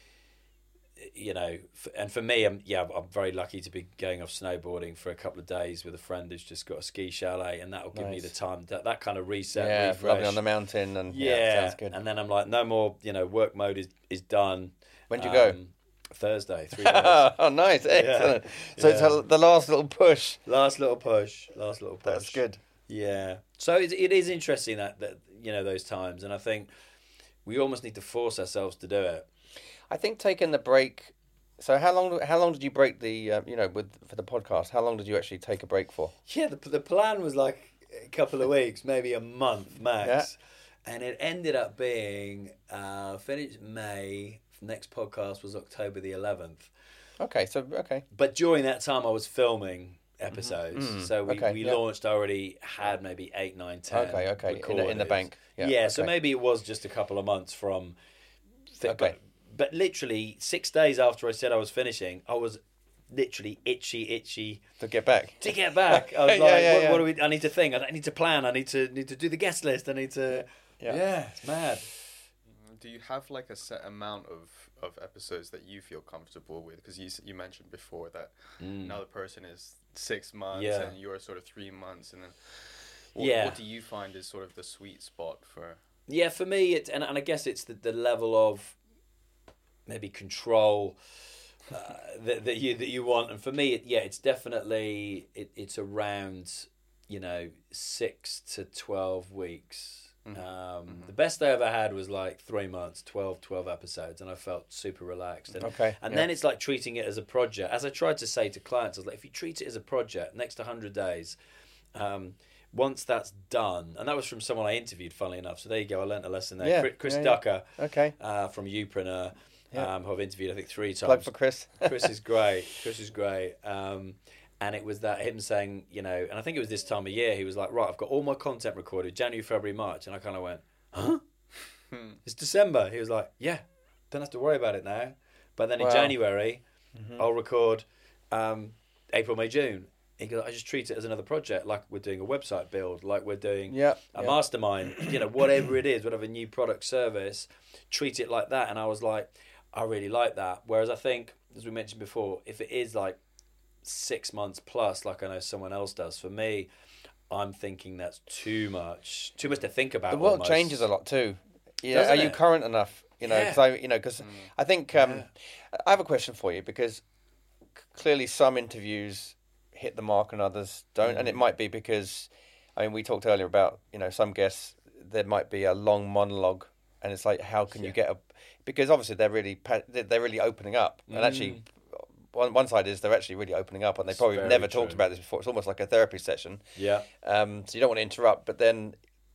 You know, and for me, I'm, yeah, I'm very lucky to be going off snowboarding for a couple of days with a friend who's just got a ski chalet, and that'll give nice. me the time, that, that kind of reset, yeah, refresh. Lovely on the mountain. And yeah, yeah, sounds good. And then I'm like, no more, you know, work mode is, is done. When'd you um, go? Thursday, three days. Oh, nice, excellent. Yeah. So yeah. it's a, the last little push. Last little push. Last little push. That's good. Yeah. So it, it is interesting that, that, you know, those times. And I think we almost need to force ourselves to do it. I think taking the break... So how long how long did you break the, uh, you know, with for the podcast? How long did you actually take a break for? Yeah, the, the plan was like a couple of weeks, maybe a month max. Yeah. And it ended up being, uh, finished May... Next podcast was October the eleventh. Okay, so, okay. But during that time, I was filming episodes. Mm-hmm. So we, okay, we yeah. launched, I already had maybe eight, nine, ten. Okay, okay, in the, in the bank. Yeah, yeah okay. So maybe it was just a couple of months from... Th- okay. But, but literally, six days after I said I was finishing, I was literally itchy, itchy... To get back. To get back. I was yeah, like, yeah, what, yeah. what do we... I need to think. I need to plan. I need to need to do the guest list. I need to... Yeah, yeah it's mad. Do you have like a set amount of, of episodes that you feel comfortable with? Because you you mentioned before that mm. another person is six months yeah. and you're sort of three months, and then what, yeah. what do you find is sort of the sweet spot for? Yeah, for me, it's and and I guess it's the, the level of maybe control uh, that that you that you want, and for me, it, yeah, it's definitely it, it's around you know six to twelve weeks. Mm-hmm. Um, mm-hmm. The best I ever had was like three months, twelve, twelve episodes, and I felt super relaxed. And, okay. And yeah. then it's like treating it as a project. As I tried to say to clients, I was like, if you treat it as a project, next one hundred days, um, once that's done, and that was from someone I interviewed, funnily enough. So there you go, I learnt a lesson there. Yeah. Chris, Chris yeah, Ducker, yeah. okay, uh, from Upreneur, yeah. um, who I've interviewed I think three times. Plug for Chris. Chris is great. Chris is great. Um, And it was that him saying, you know, and I think it was this time of year, he was like, right, I've got all my content recorded, January, February, March. And I kind of went, huh? It's December. He was like, yeah, don't have to worry about it now. But then in wow. January, mm-hmm. I'll record um, April, May, June. He goes, I just treat it as another project, like we're doing a website build, like we're doing yeah, a yeah. mastermind, you know, whatever it is, whatever new product service, treat it like that. And I was like, I really like that. Whereas I think, as we mentioned before, if it is like six months plus, like I know someone else does, for me, I'm thinking that's too much, too much to think about. The world almost. changes a lot too. Yeah, Doesn't are you it? current enough? You know, Yeah. cause I, you know, because mm. I think um, yeah. I have a question for you, because c- clearly some interviews hit the mark and others don't, mm. and it might be because, I mean, we talked earlier about, you know, some guests, there might be a long monologue, and it's like, how can yeah. you get a, because obviously they're really pa- they're really opening up, and mm. actually. One one side is they're actually really opening up, and they probably Very never true. talked about this before. It's almost like a therapy session. Yeah. Um. So you don't want to interrupt, but then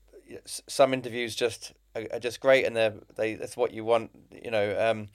s- some interviews just are, are just great, and they they that's what you want. You know. Um.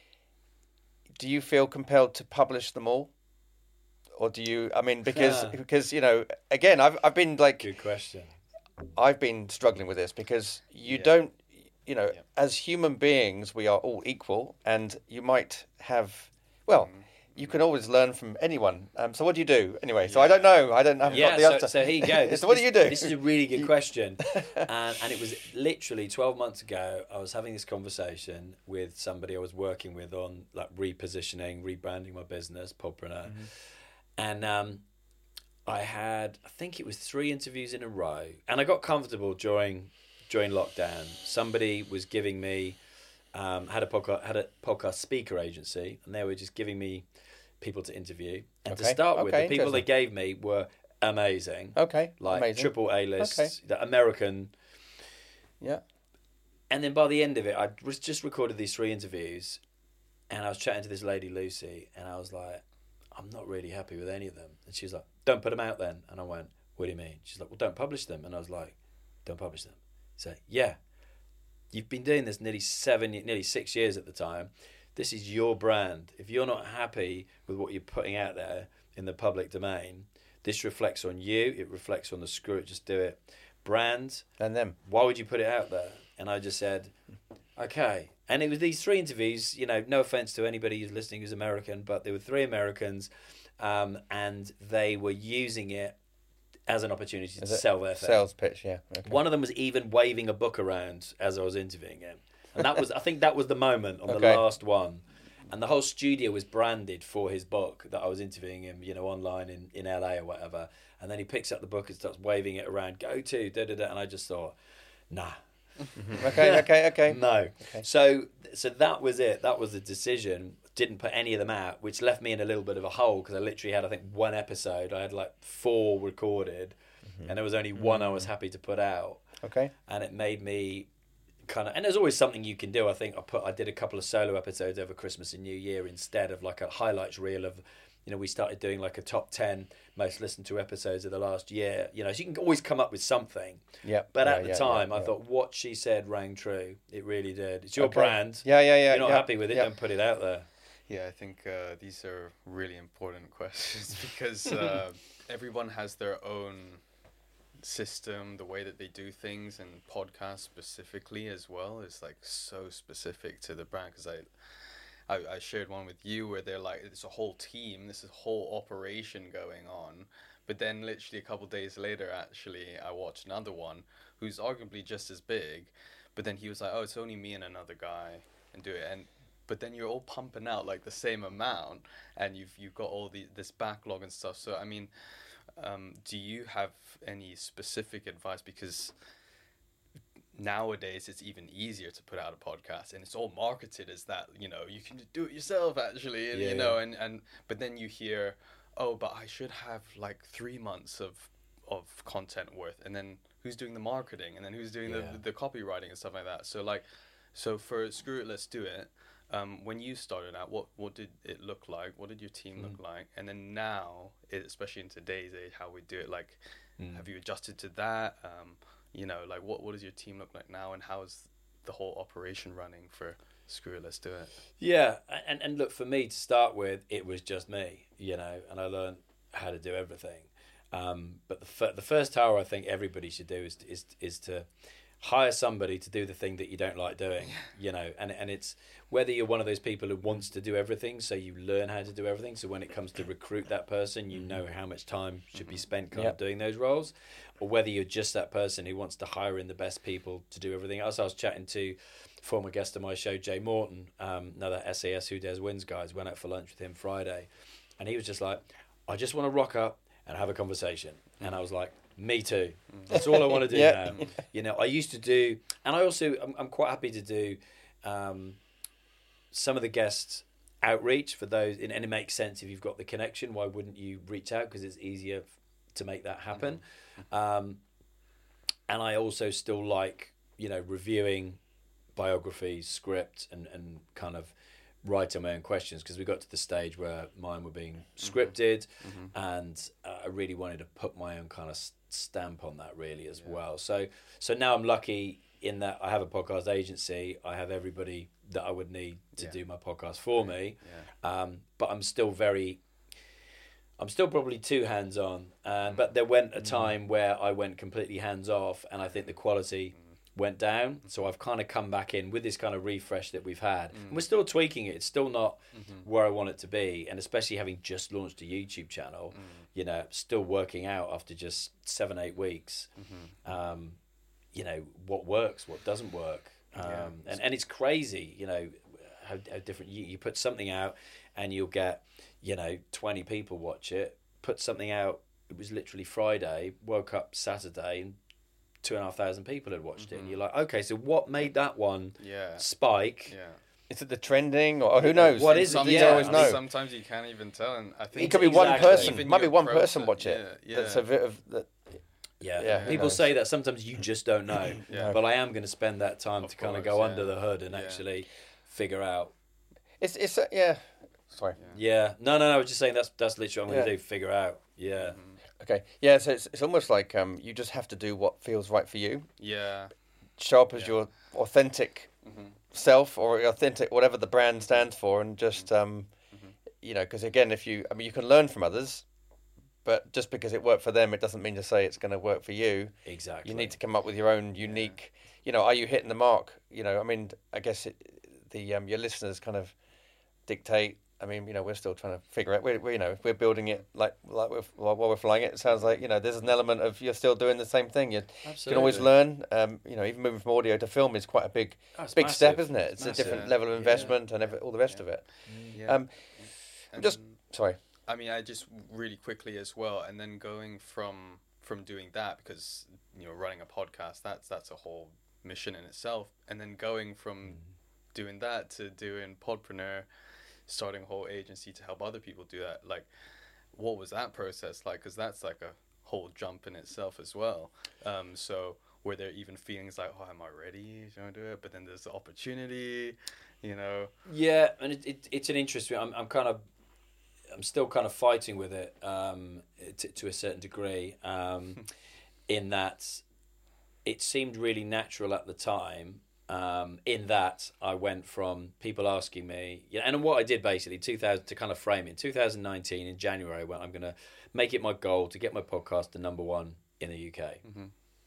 Do you feel compelled to publish them all, or do you? I mean, because Yeah. because you know, again, I've I've been like, Good question. I've been struggling with this because you Yeah. don't, you know, Yeah. as human beings, we are all equal, and you might have, well. Mm. You can always learn from anyone. Um, so what do you do anyway? So I don't know. I don't have Yeah, got the so, answer. so here you go. This, so what do you do? This is a really good question. and, and it was literally twelve months ago, I was having this conversation with somebody I was working with on like repositioning, rebranding my business, Podpreneur. Mm-hmm. And um, I had, I think it was three interviews in a row. And I got comfortable during during lockdown. Somebody was giving me, um, had a podcast, had a podcast speaker agency, and they were just giving me people to interview. And Okay, to start with, okay, the people they interesting. gave me were amazing. Okay, Like amazing. triple A list, Okay. the American. Yeah. And then by the end of it, I was just recorded these three interviews, and I was chatting to this lady, Lucy, and I was like, I'm not really happy with any of them. And she was like, don't put them out then. And I went, what do you mean? She's like, well, don't publish them. And I was like, don't publish them. So, yeah, you've been doing this nearly seven, nearly six years at the time. This is your brand. If you're not happy with what you're putting out there, in the public domain. This reflects on you. It reflects on the Screw It, Just Do It brand. And them. Why would you put it out there? And I just said, okay. And it was these three interviews, you know, no offense to anybody who's listening who's American, but there were three Americans, um, and they were using it as an opportunity to sell their thing. Sales pitch, yeah. Okay. One of them was even waving a book around as I was interviewing him. And that was, I think that was the moment on the Okay. last one. And the whole studio was branded for his book that I was interviewing him, you know, online in, in L A or whatever. And then he picks up the book and starts waving it around, go to, da da da. And I just thought, nah. okay, okay, okay. No. Okay. So so that was it. That was the decision. Didn't put any of them out, which left me in a little bit of a hole because I literally had, I think, one episode. I had like four recorded, mm-hmm. and there was only one I was happy to put out. Okay. And it made me kind of, and there's always something you can do. I think I put, I did a couple of solo episodes over Christmas and New Year instead of like a highlights reel of, you know, we started doing like a top ten most listened to episodes of the last year. You know, so you can always come up with something. Yeah. But yeah, at the yeah, time, yeah, I yeah. thought what she said rang true. It really did. It's your Okay. brand. Yeah, yeah, yeah. You're not yeah, happy with it, yeah. don't put it out there. Yeah, I think uh, these are really important questions because uh, everyone has their own system, the way that they do things, and podcasts specifically as well is like so specific to the brand. Because I, I, I shared one with you where they're like, it's a whole team, this is a whole operation going on. But then literally a couple days later, actually, I watched another one who's arguably just as big. But then he was like, oh, it's only me and another guy and do it. And but then you're all pumping out like the same amount, and you've you've got all the this backlog and stuff. So I mean, um, do you have any specific advice? Because nowadays it's even easier to put out a podcast, and it's all marketed as that, you know, you can do it yourself actually, and Yeah, you know, yeah. and and but then you hear, oh, but I should have like three months of of content worth, and then who's doing the marketing, and then who's doing Yeah. the the copywriting and stuff like that. So like, so for Screw It, Let's Do It. Um, when you started out, what, what did it look like? What did your team Mm. look like? And then now, it, especially in today's age, how we do it, like, Mm. have you adjusted to that? Um, you know, like, what, what does your team look like now? And how is the whole operation running for Screw It, Let's Do It? Yeah, and and look, for me to start with, it was just me, you know, and I learned how to do everything. Um, but the fir- the first tower I think everybody should do is is is to hire somebody to do the thing that you don't like doing, you know, and and it's whether you're one of those people who wants to do everything, so you learn how to do everything. So when it comes to recruit that person, you know how much time should be spent kind Yep. of doing those roles, or whether you're just that person who wants to hire in the best people to do everything else. I was chatting to former guest of my show, Jay Morton, um, another S A S Who Dares Wins guys, went out for lunch with him Friday, and he was just like, I just want to rock up and have a conversation. And I was like, me too. That's all I want to do Yeah. now. You know, I used to do, and I also, I'm, I'm quite happy to do um, some of the guests outreach for those, and, and it makes sense if you've got the connection. Why wouldn't you reach out? Because it's easier f- to make that happen. Um, and I also still like, you know, reviewing biographies, script, and, and kind of writing my own questions, because we got to the stage where mine were being scripted, and uh, I really wanted to put my own kind of s- stamp on that really as well. So so now I'm lucky in that I have a podcast agency. I have everybody that I would need to Yeah. do my podcast for me, Yeah. um, but I'm still very. I'm still probably too hands on, uh, but there went a time where I went completely hands off, and I think the quality went down. So I've kind of come back in with this kind of refresh that we've had. And we're still tweaking it. It's still not where I want it to be, and especially having just launched a YouTube channel, you know, still working out after just seven, eight weeks. Um, you know, what works, what doesn't work, um, Yeah. and and it's crazy, you know, how, how different you, you put something out, and you'll get, you know, twenty people watch it. Put something out. It was literally Friday. Woke up Saturday, and two and a half thousand people had watched it. And you're like, okay, so what made that one Yeah. spike? Yeah. Is it the trending, or who knows? What is it? Some- Yeah, You always I know. mean, Sometimes you can't even tell, and I think It could be one Exactly. person. Even Might be your one process- person watch it. yeah, That's yeah. a bit of that. Yeah, Yeah, who people knows? say that sometimes you just don't know. Yeah. But I am going to spend that time Of to kind of course, go yeah. under the hood and Yeah. actually figure out. It's it's uh, yeah. Sorry. Yeah, no, no, no. I was just saying that's that's literally what I'm going to Yeah. do. Figure out. Yeah. Okay. Yeah. So it's it's almost like um you just have to do what feels right for you. Yeah. Show up as Yeah. your authentic Mhm. self, or authentic whatever the brand stands for, and just um you know, because again, if you, I mean, you can learn from others, but just because it worked for them, it doesn't mean to say it's going to work for you. Exactly. You need to come up with your own unique, yeah. you know, are you hitting the mark? You know, I mean, I guess it, the um, your listeners kind of dictate. I mean, you know, we're still trying to figure out. We're, we, you know, we're building it like like we're, while we're flying it. It sounds like, you know, there's an element of you're still doing the same thing. You can always learn. Um, you know, even moving from audio to film is quite a big, oh, big massive. step, isn't it? It's massive. a different level of investment yeah. and every, all the rest yeah. of it. Yeah. Um, and just sorry. I mean, I just really quickly as well, and then going from from doing that, because you know, running a podcast, that's that's a whole mission in itself, and then going from mm. doing that to doing Podpreneur, starting a whole agency to help other people do that. Like, what was that process like? Because that's like a whole jump in itself as well. Um, so were there even feelings like, oh, am I ready? Should I do it? But then there's the opportunity, you know. Yeah, and it, it it's an interesting. I'm I'm kind of. I'm still kind of fighting with it um, to, to a certain degree, um, in that it seemed really natural at the time. Um, in that I went from people asking me, yeah, and what I did basically two thousand to kind of frame it. In two thousand nineteen in January, I went, I'm going to make it my goal to get my podcast to number one in the U K. Mm-hmm.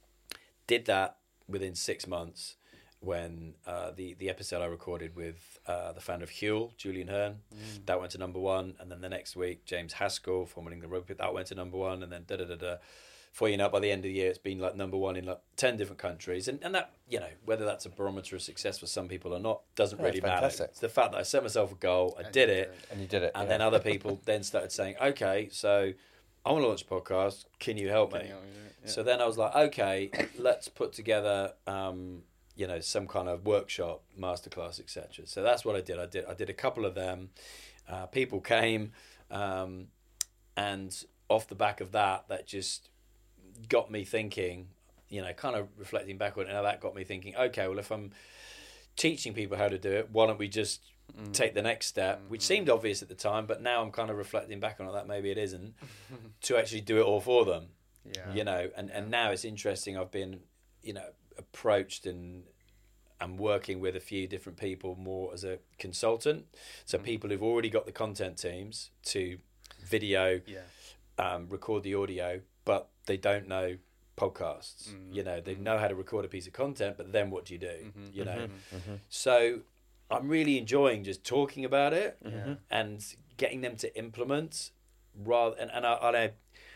Did that within six months. When uh, the the episode I recorded with uh, the founder of Huel, Julian Hearn, mm. that went to number one, and then the next week James Haskell, former England rugby, that went to number one, and then da da da da. Before you know, by the end of the year, it's been like number one in like ten different countries, and and that, you know, whether that's a barometer of success for some people or not doesn't yeah, really matter. Fantastic. It's the fact that I set myself a goal, I and did it, and you did it, and yeah. then other people then started saying, okay, so I want to launch a podcast. Can you help Can me? you help me? Yeah. So then I was like, okay, let's put together. Um, you know, some kind of workshop, masterclass, et cetera. So that's what I did. I did I did a couple of them. Uh, people came, um, and off the back of that, that just got me thinking, you know, kind of reflecting back on it, and that got me thinking, okay, well, if I'm teaching people how to do it, why don't we just mm. take the next step, which seemed obvious at the time, but now I'm kind of reflecting back on it, that maybe it isn't, to actually do it all for them. Yeah. You know, and, and now it's interesting, I've been, you know, approached and I'm working with a few different people more as a consultant. So mm. people who've already got the content teams to video, yeah. um, record the audio, but they don't know podcasts. Mm. You know, they mm. know how to record a piece of content, but then what do you do? Mm-hmm. You know, mm-hmm. Mm-hmm. so I'm really enjoying just talking about it mm-hmm. and getting them to implement rather. And, and I, I,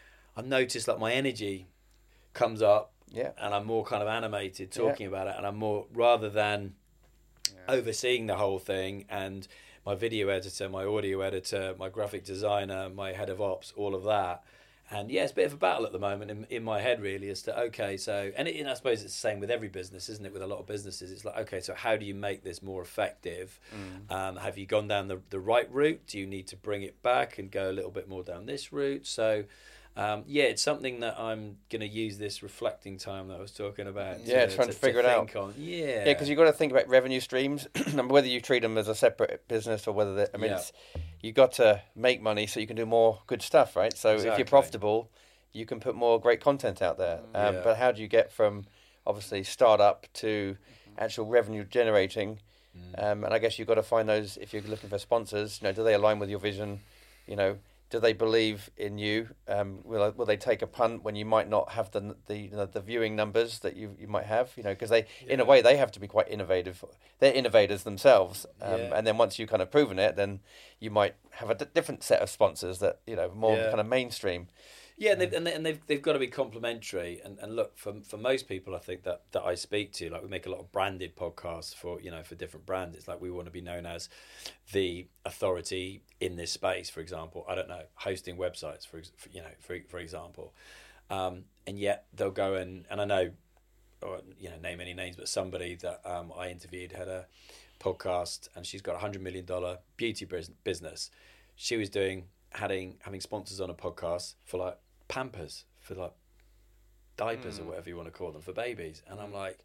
I noticed like my energy comes up. Yeah, and I'm more kind of animated talking yeah. about it, and I'm more rather than yeah. overseeing the whole thing. And my video editor, my audio editor, my graphic designer, my head of ops, all of that. And yeah, it's a bit of a battle at the moment in, in my head, really, as to okay, so and, it, and I suppose it's the same with every business, isn't it? With a lot of businesses, it's like okay, so how do you make this more effective? Mm. Um, have you gone down the the right route? Do you need to bring it back and go a little bit more down this route? So. Um, yeah, it's something that I'm going to use this reflecting time that I was talking about. Yeah, to, trying to, to figure to it out. On. Yeah, yeah, because you've got to think about revenue streams, whether you treat them as a separate business or whether they, I mean, yeah. it's, you've got to make money so you can do more good stuff, right? So exactly. if you're profitable, you can put more great content out there. Um, yeah. But how do you get from obviously startup to actual revenue generating? Mm. Um, and I guess you've got to find those if you're looking for sponsors. You know, do they align with your vision? You know. Do they believe in you? Um, will will they take a punt when you might not have the the you know, the viewing numbers that you, you might have? You know, because they yeah. in a way they have to be quite innovative. They're innovators themselves, um, yeah. and then once you've kind of proven it, then you might have a d- different set of sponsors that you know more yeah. kind of mainstream. Yeah, and they've and, they, and they've they've got to be complementary. And, and look, for for most people, I think that, that I speak to, like we make a lot of branded podcasts for you know for different brands. It's like we want to be known as the authority in this space. For example, I don't know, hosting websites. For, for you know, for for example, um, and yet they'll go and and I know, or you know, name any names, but somebody that um, I interviewed had a podcast, and she's got a hundred million dollar beauty business. She was doing having having sponsors on a podcast for like Pampers, for like diapers mm. or whatever you want to call them for babies, and I'm like,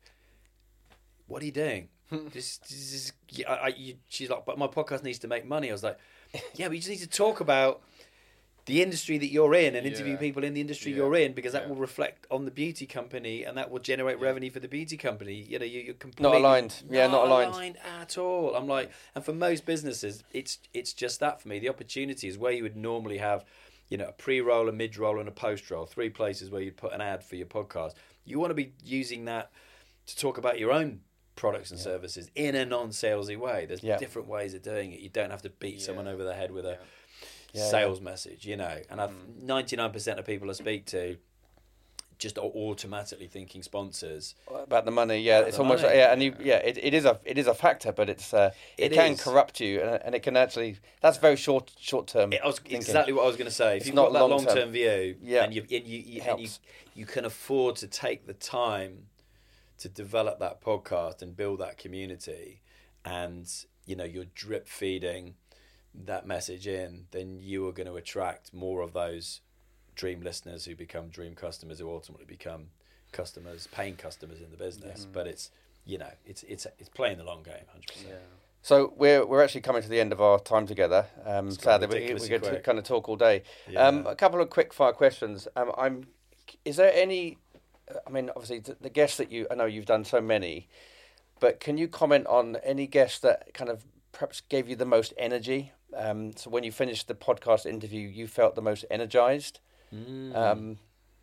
what are you doing? this, this is, I, I, you, she's like, but my podcast needs to make money. I was like, yeah, but you just need to talk about the industry that you're in and interview Yeah. people in the industry Yeah. you're in, because that Yeah. will reflect on the beauty company and that will generate Yeah. revenue for the beauty company. You know, you, you're completely Not aligned. Yeah, not aligned. at all. I'm like, and for most businesses, it's it's just that for me. The opportunity is where you would normally have, you know, a pre-roll, a mid-roll, and a post-roll. Three places where you'd put an ad for your podcast. You want to be using that to talk about your own products and Yeah. services in a non-salesy way. There's Yeah. different ways of doing it. You don't have to beat Yeah. someone over the head with a Yeah. Yeah, sales message, you know. And I've Mm. ninety-nine percent of people I speak to just are automatically thinking sponsors. About the money, yeah, About it's the almost money, yeah, and you, yeah, it, it is a it is a factor, but it's uh, it, It can is. corrupt you, and, and it can actually that's very short short term. It was exactly what I was going to say. If It's you've not got that long-term. long-term view, Yeah. and you and you, you, and you Helps. you can afford to take the time to develop that podcast and build that community, and you know you're drip feeding that message in, then you are going to attract more of those dream listeners who become dream customers, who ultimately become customers, paying customers in the business. Yeah. But it's you know it's it's it's playing the long game, one hundred percent. Yeah. So we're we're actually coming to the end of our time together. Um, It's gone sadly, we, we ridiculously get to quick. kind of talk all day. Yeah. Um, a couple of quick fire questions. Um, I'm. Is there any? I mean, obviously, the, the guests that you I know you've done so many, but can you comment on any guests that kind of perhaps gave you the most energy? Um, so when you finished the podcast interview, you felt the most energized. Mm. Um,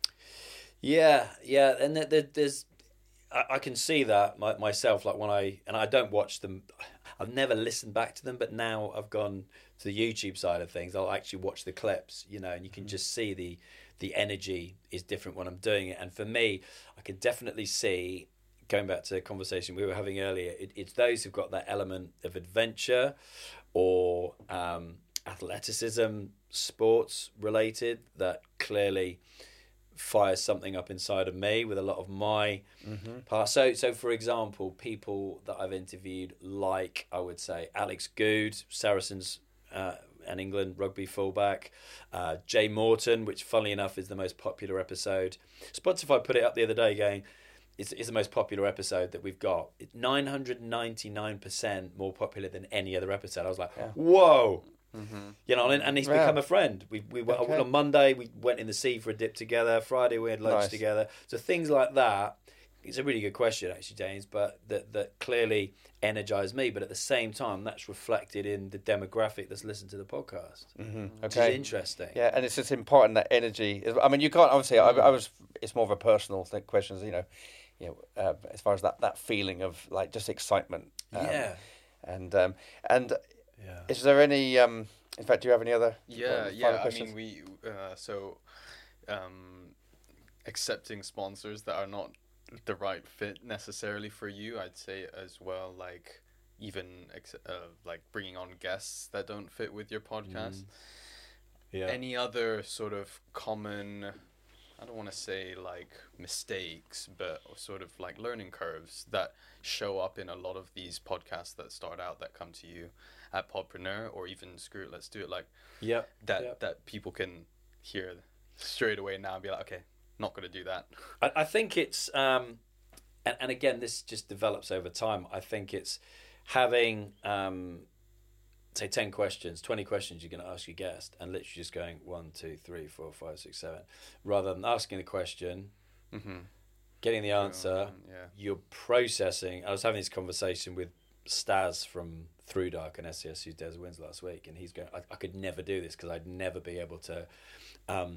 Yeah, yeah, and there, there, there's, I, I can see that my, myself. Like when I and I don't watch them, I've never listened back to them, but now I've gone to the YouTube side of things. I'll actually watch the clips, you know, and you can just see the the energy is different when I'm doing it. And for me, I can definitely see, going back to the conversation we were having earlier, it, it's those who've got that element of adventure or um, athleticism, sports related, that clearly fires something up inside of me with a lot of my Mm-hmm. part. So, so for example, people that I've interviewed, like I would say Alex Good, Saracens uh, and England rugby fullback, uh, Jay Morton, which funnily enough is the most popular episode. Spotify put it up the other day going, it's, it's the most popular episode that we've got. It's nine hundred ninety-nine percent more popular than any other episode. I was like, Yeah. whoa. Mm-hmm. You know, and, and he's Wow. become a friend. We we went Okay. on Monday. We went in the sea for a dip together. Friday we had lunch Nice. together. So things like that. It's a really good question, actually, James. But that that clearly energized me. But at the same time, that's reflected in the demographic that's listened to the podcast, Mm-hmm. which Okay. is interesting. Yeah, and it's just important that energy. I mean, you can't obviously. I, I was. It's more of a personal thing, questions. You know, you know, uh, as far as that, that feeling of like just excitement. Um, Yeah. And um, and Yeah. is there any? Um, in fact, do you have any other? Yeah, uh, yeah. final I questions? mean, we uh, so um, accepting sponsors that are not the right fit necessarily for you. I'd say as well, like even ex- uh, like bringing on guests that don't fit with your podcast. Yeah. Any other sort of common, I don't want to say like mistakes, but sort of like learning curves that show up in a lot of these podcasts that start out that come to you at Podpreneur, or even Screw It, Let's Do It, like Yep. that Yep. that people can hear straight away now and be like, okay, not going to do that. I, I think it's, um, and, and again, this just develops over time. I think it's having, um, say, ten questions, twenty questions you're going to ask your guest, and literally just going one, two, three, four, five, six, seven, rather than asking the question, Mm-hmm. getting the answer, Yeah. you're processing. I was having this conversation with Staz from Through Dark and S C S U's Des Wins last week, and he's going, I, I could never do this because I'd never be able to um,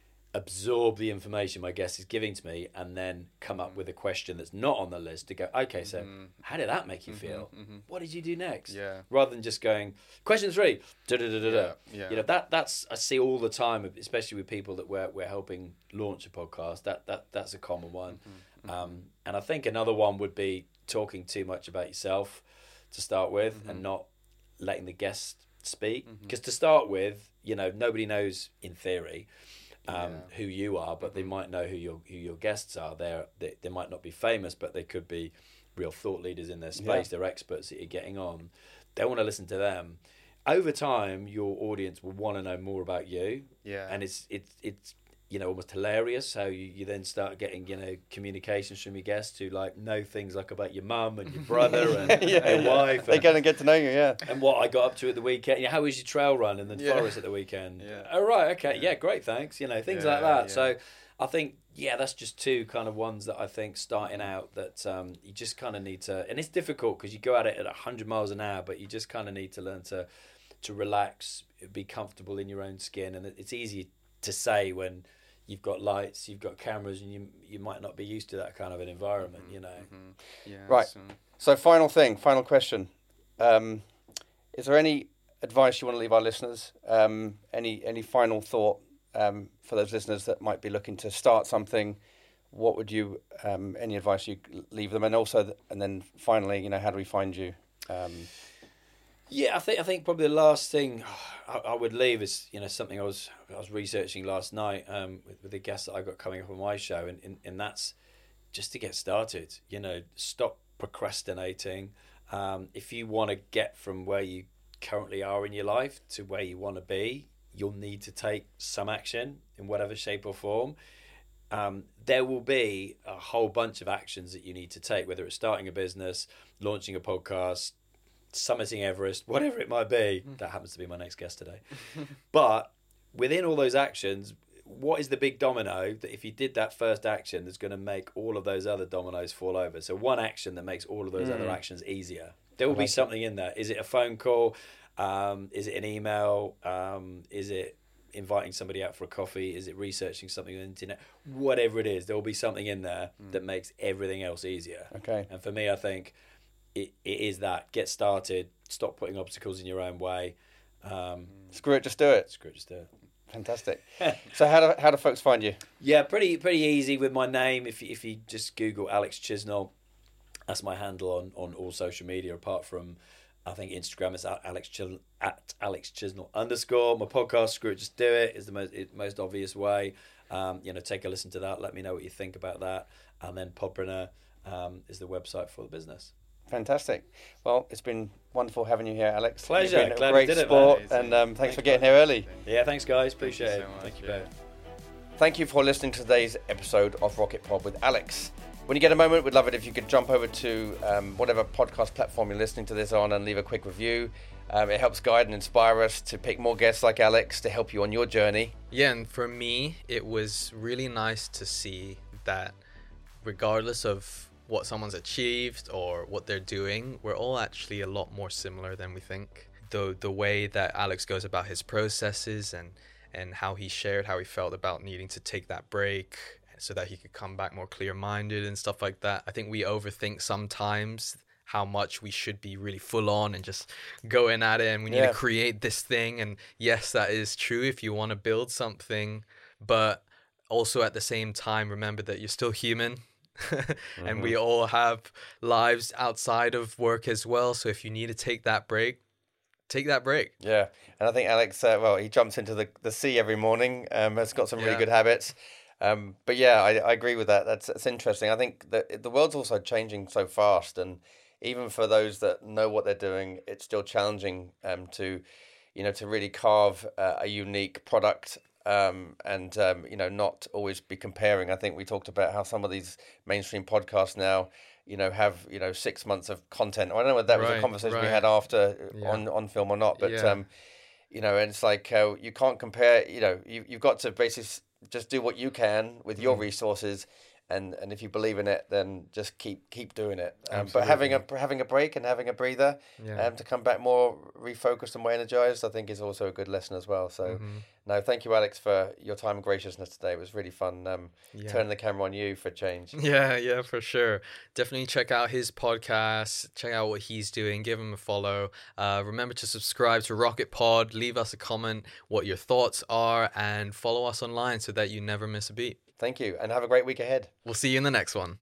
absorb the information my guest is giving to me and then come up with a question that's not on the list to go, okay, so Mhm. how did that make you Mhm, feel? mhm. What did you do next? Yeah. Rather than just going, question three, da da da da da. Yeah, yeah. You know, that that's I see all the time, especially with people that we're we're helping launch a podcast. That that that's a common one. Mm-hmm. Um, and I think another one would be talking too much about yourself to start with, Mm-hmm. and not letting the guest speak. Mhm. Because to start with, you know, nobody knows in theory um, Yeah. who you are, but they Mhm. might know who your who your guests are. They're, they they might not be famous, but they could be real thought leaders in their space. Yeah. They're experts that you're getting on. They want to listen to them. Over time, your audience will want to know more about you, Yeah. and it's it's it's you know, almost hilarious. How you, you then start getting, you know, communications from your guests who like know things like about your mum and your brother and yeah, your yeah. wife. They and, go and get to know you, yeah. and what I got up to at the weekend. Yeah, how was your trail run in the Yeah. forest at the weekend? Yeah. Oh, right, okay. Yeah. Yeah. great, thanks. You know, things Yeah, like that. yeah. So I think, yeah, that's just two kind of ones that I think starting out that um, you just kind of need to, and it's difficult because you go at it at one hundred miles an hour, but you just kind of need to learn to to relax, be comfortable in your own skin. And it's easy to say when you've got lights, you've got cameras, and you you might not be used to that kind of an environment, you know. Mm-hmm. Yeah. Right. So, So final thing, final question. Um, is there any advice you want to leave our listeners? Um, any any final thought um, for those listeners that might be looking to start something? What would you, um, any advice you leave them? And also, th- and then finally, you know, how do we find you? Um, Yeah, I think I think probably the last thing I, I would leave is, you know, something I was I was researching last night um, with, with the guests that I got coming up on my show, and, and and that's just to get started. You know, stop procrastinating. Um, if you want to get from where you currently are in your life to where you want to be, you'll need to take some action in whatever shape or form. Um, there will be a whole bunch of actions that you need to take, whether it's starting a business, launching a podcast, summiting Everest, whatever it might be. That happens to be my next guest today. But within all those actions, what is the big domino that if you did that first action that's going to make all of those other dominoes fall over? So one action that makes all of those mm. other actions easier. There will be something in there. Is it a phone call? Um, is it an email? Um, is it inviting somebody out for a coffee? Is it researching something on the internet? Whatever it is, there will be something in there mm. that makes everything else easier. Okay. And for me, I think it, it is that. Get started. Stop putting obstacles in your own way. Um, screw it, just do it. Screw it, just do it. Fantastic. So how do how do folks find you? Yeah, pretty pretty easy with my name. If you, if you just Google Alex Chisnell, that's my handle on, on all social media. Apart from, I think Instagram is at Alex Chisnell, at Alex Chisnell underscore. My podcast, Screw It, Just Do It, is the most most obvious way. Um, you know, take a listen to that. Let me know what you think about that. And then Podpreneur um, is the website for the business. Fantastic. Well, it's been wonderful having you here, Alex. Pleasure. You've been Glad a great you did sport, it, man. And um, thanks, thanks for getting here early. Yeah, thanks, guys. Appreciate Thank you it. so much, Thank you yeah. both. Thank you for listening to today's episode of Rocket Pod with Alex. When you get a moment, we'd love it if you could jump over to um, whatever podcast platform you're listening to this on and leave a quick review. Um, it helps guide and inspire us to pick more guests like Alex to help you on your journey. Yeah, and for me, it was really nice to see that regardless of what someone's achieved or what they're doing, we're all actually a lot more similar than we think. The the way that Alex goes about his processes and, and how he shared how he felt about needing to take that break so that he could come back more clear-minded and stuff like that. I think we overthink sometimes how much we should be really full on and just going at it and we need Yeah. to create this thing. And yes, that is true if you want to build something, but also at the same time, remember that you're still human. And we all have lives outside of work as well. So if you need to take that break, take that break. Yeah, and I think Alex, uh, well, he jumps into the, the sea every morning, um, has got some really Yeah. good habits. Um, but yeah, I, I agree with that. That's, that's interesting. I think that the world's also changing so fast, and even for those that know what they're doing, it's still challenging um, to, you know, to really carve uh, a unique product. Um, and, um, you know, not always be comparing. I think we talked about how some of these mainstream podcasts now, you know, have, you know, six months of content. I don't know whether that was a Right, conversation we right. had after Yeah. on, on film or not, but, Yeah. um, you know, and it's like uh, you can't compare, you know, you, you've got to basically s- just do what you can with your Mm. resources. And, and if you believe in it, then just keep keep doing it. Um, but having a having a break and having a breather Yeah. um, to come back more refocused and more energized, I think is also a good lesson as well. So, Mhm. no, thank you, Alex, for your time and graciousness today. It was really fun um, Yeah. turning the camera on you for a change. Yeah, yeah, for sure. Definitely check out his podcast. Check out what he's doing. Give him a follow. Uh, remember to subscribe to Rocket Pod. Leave us a comment what your thoughts are and follow us online so that you never miss a beat. Thank you, and have a great week ahead. We'll see you in the next one.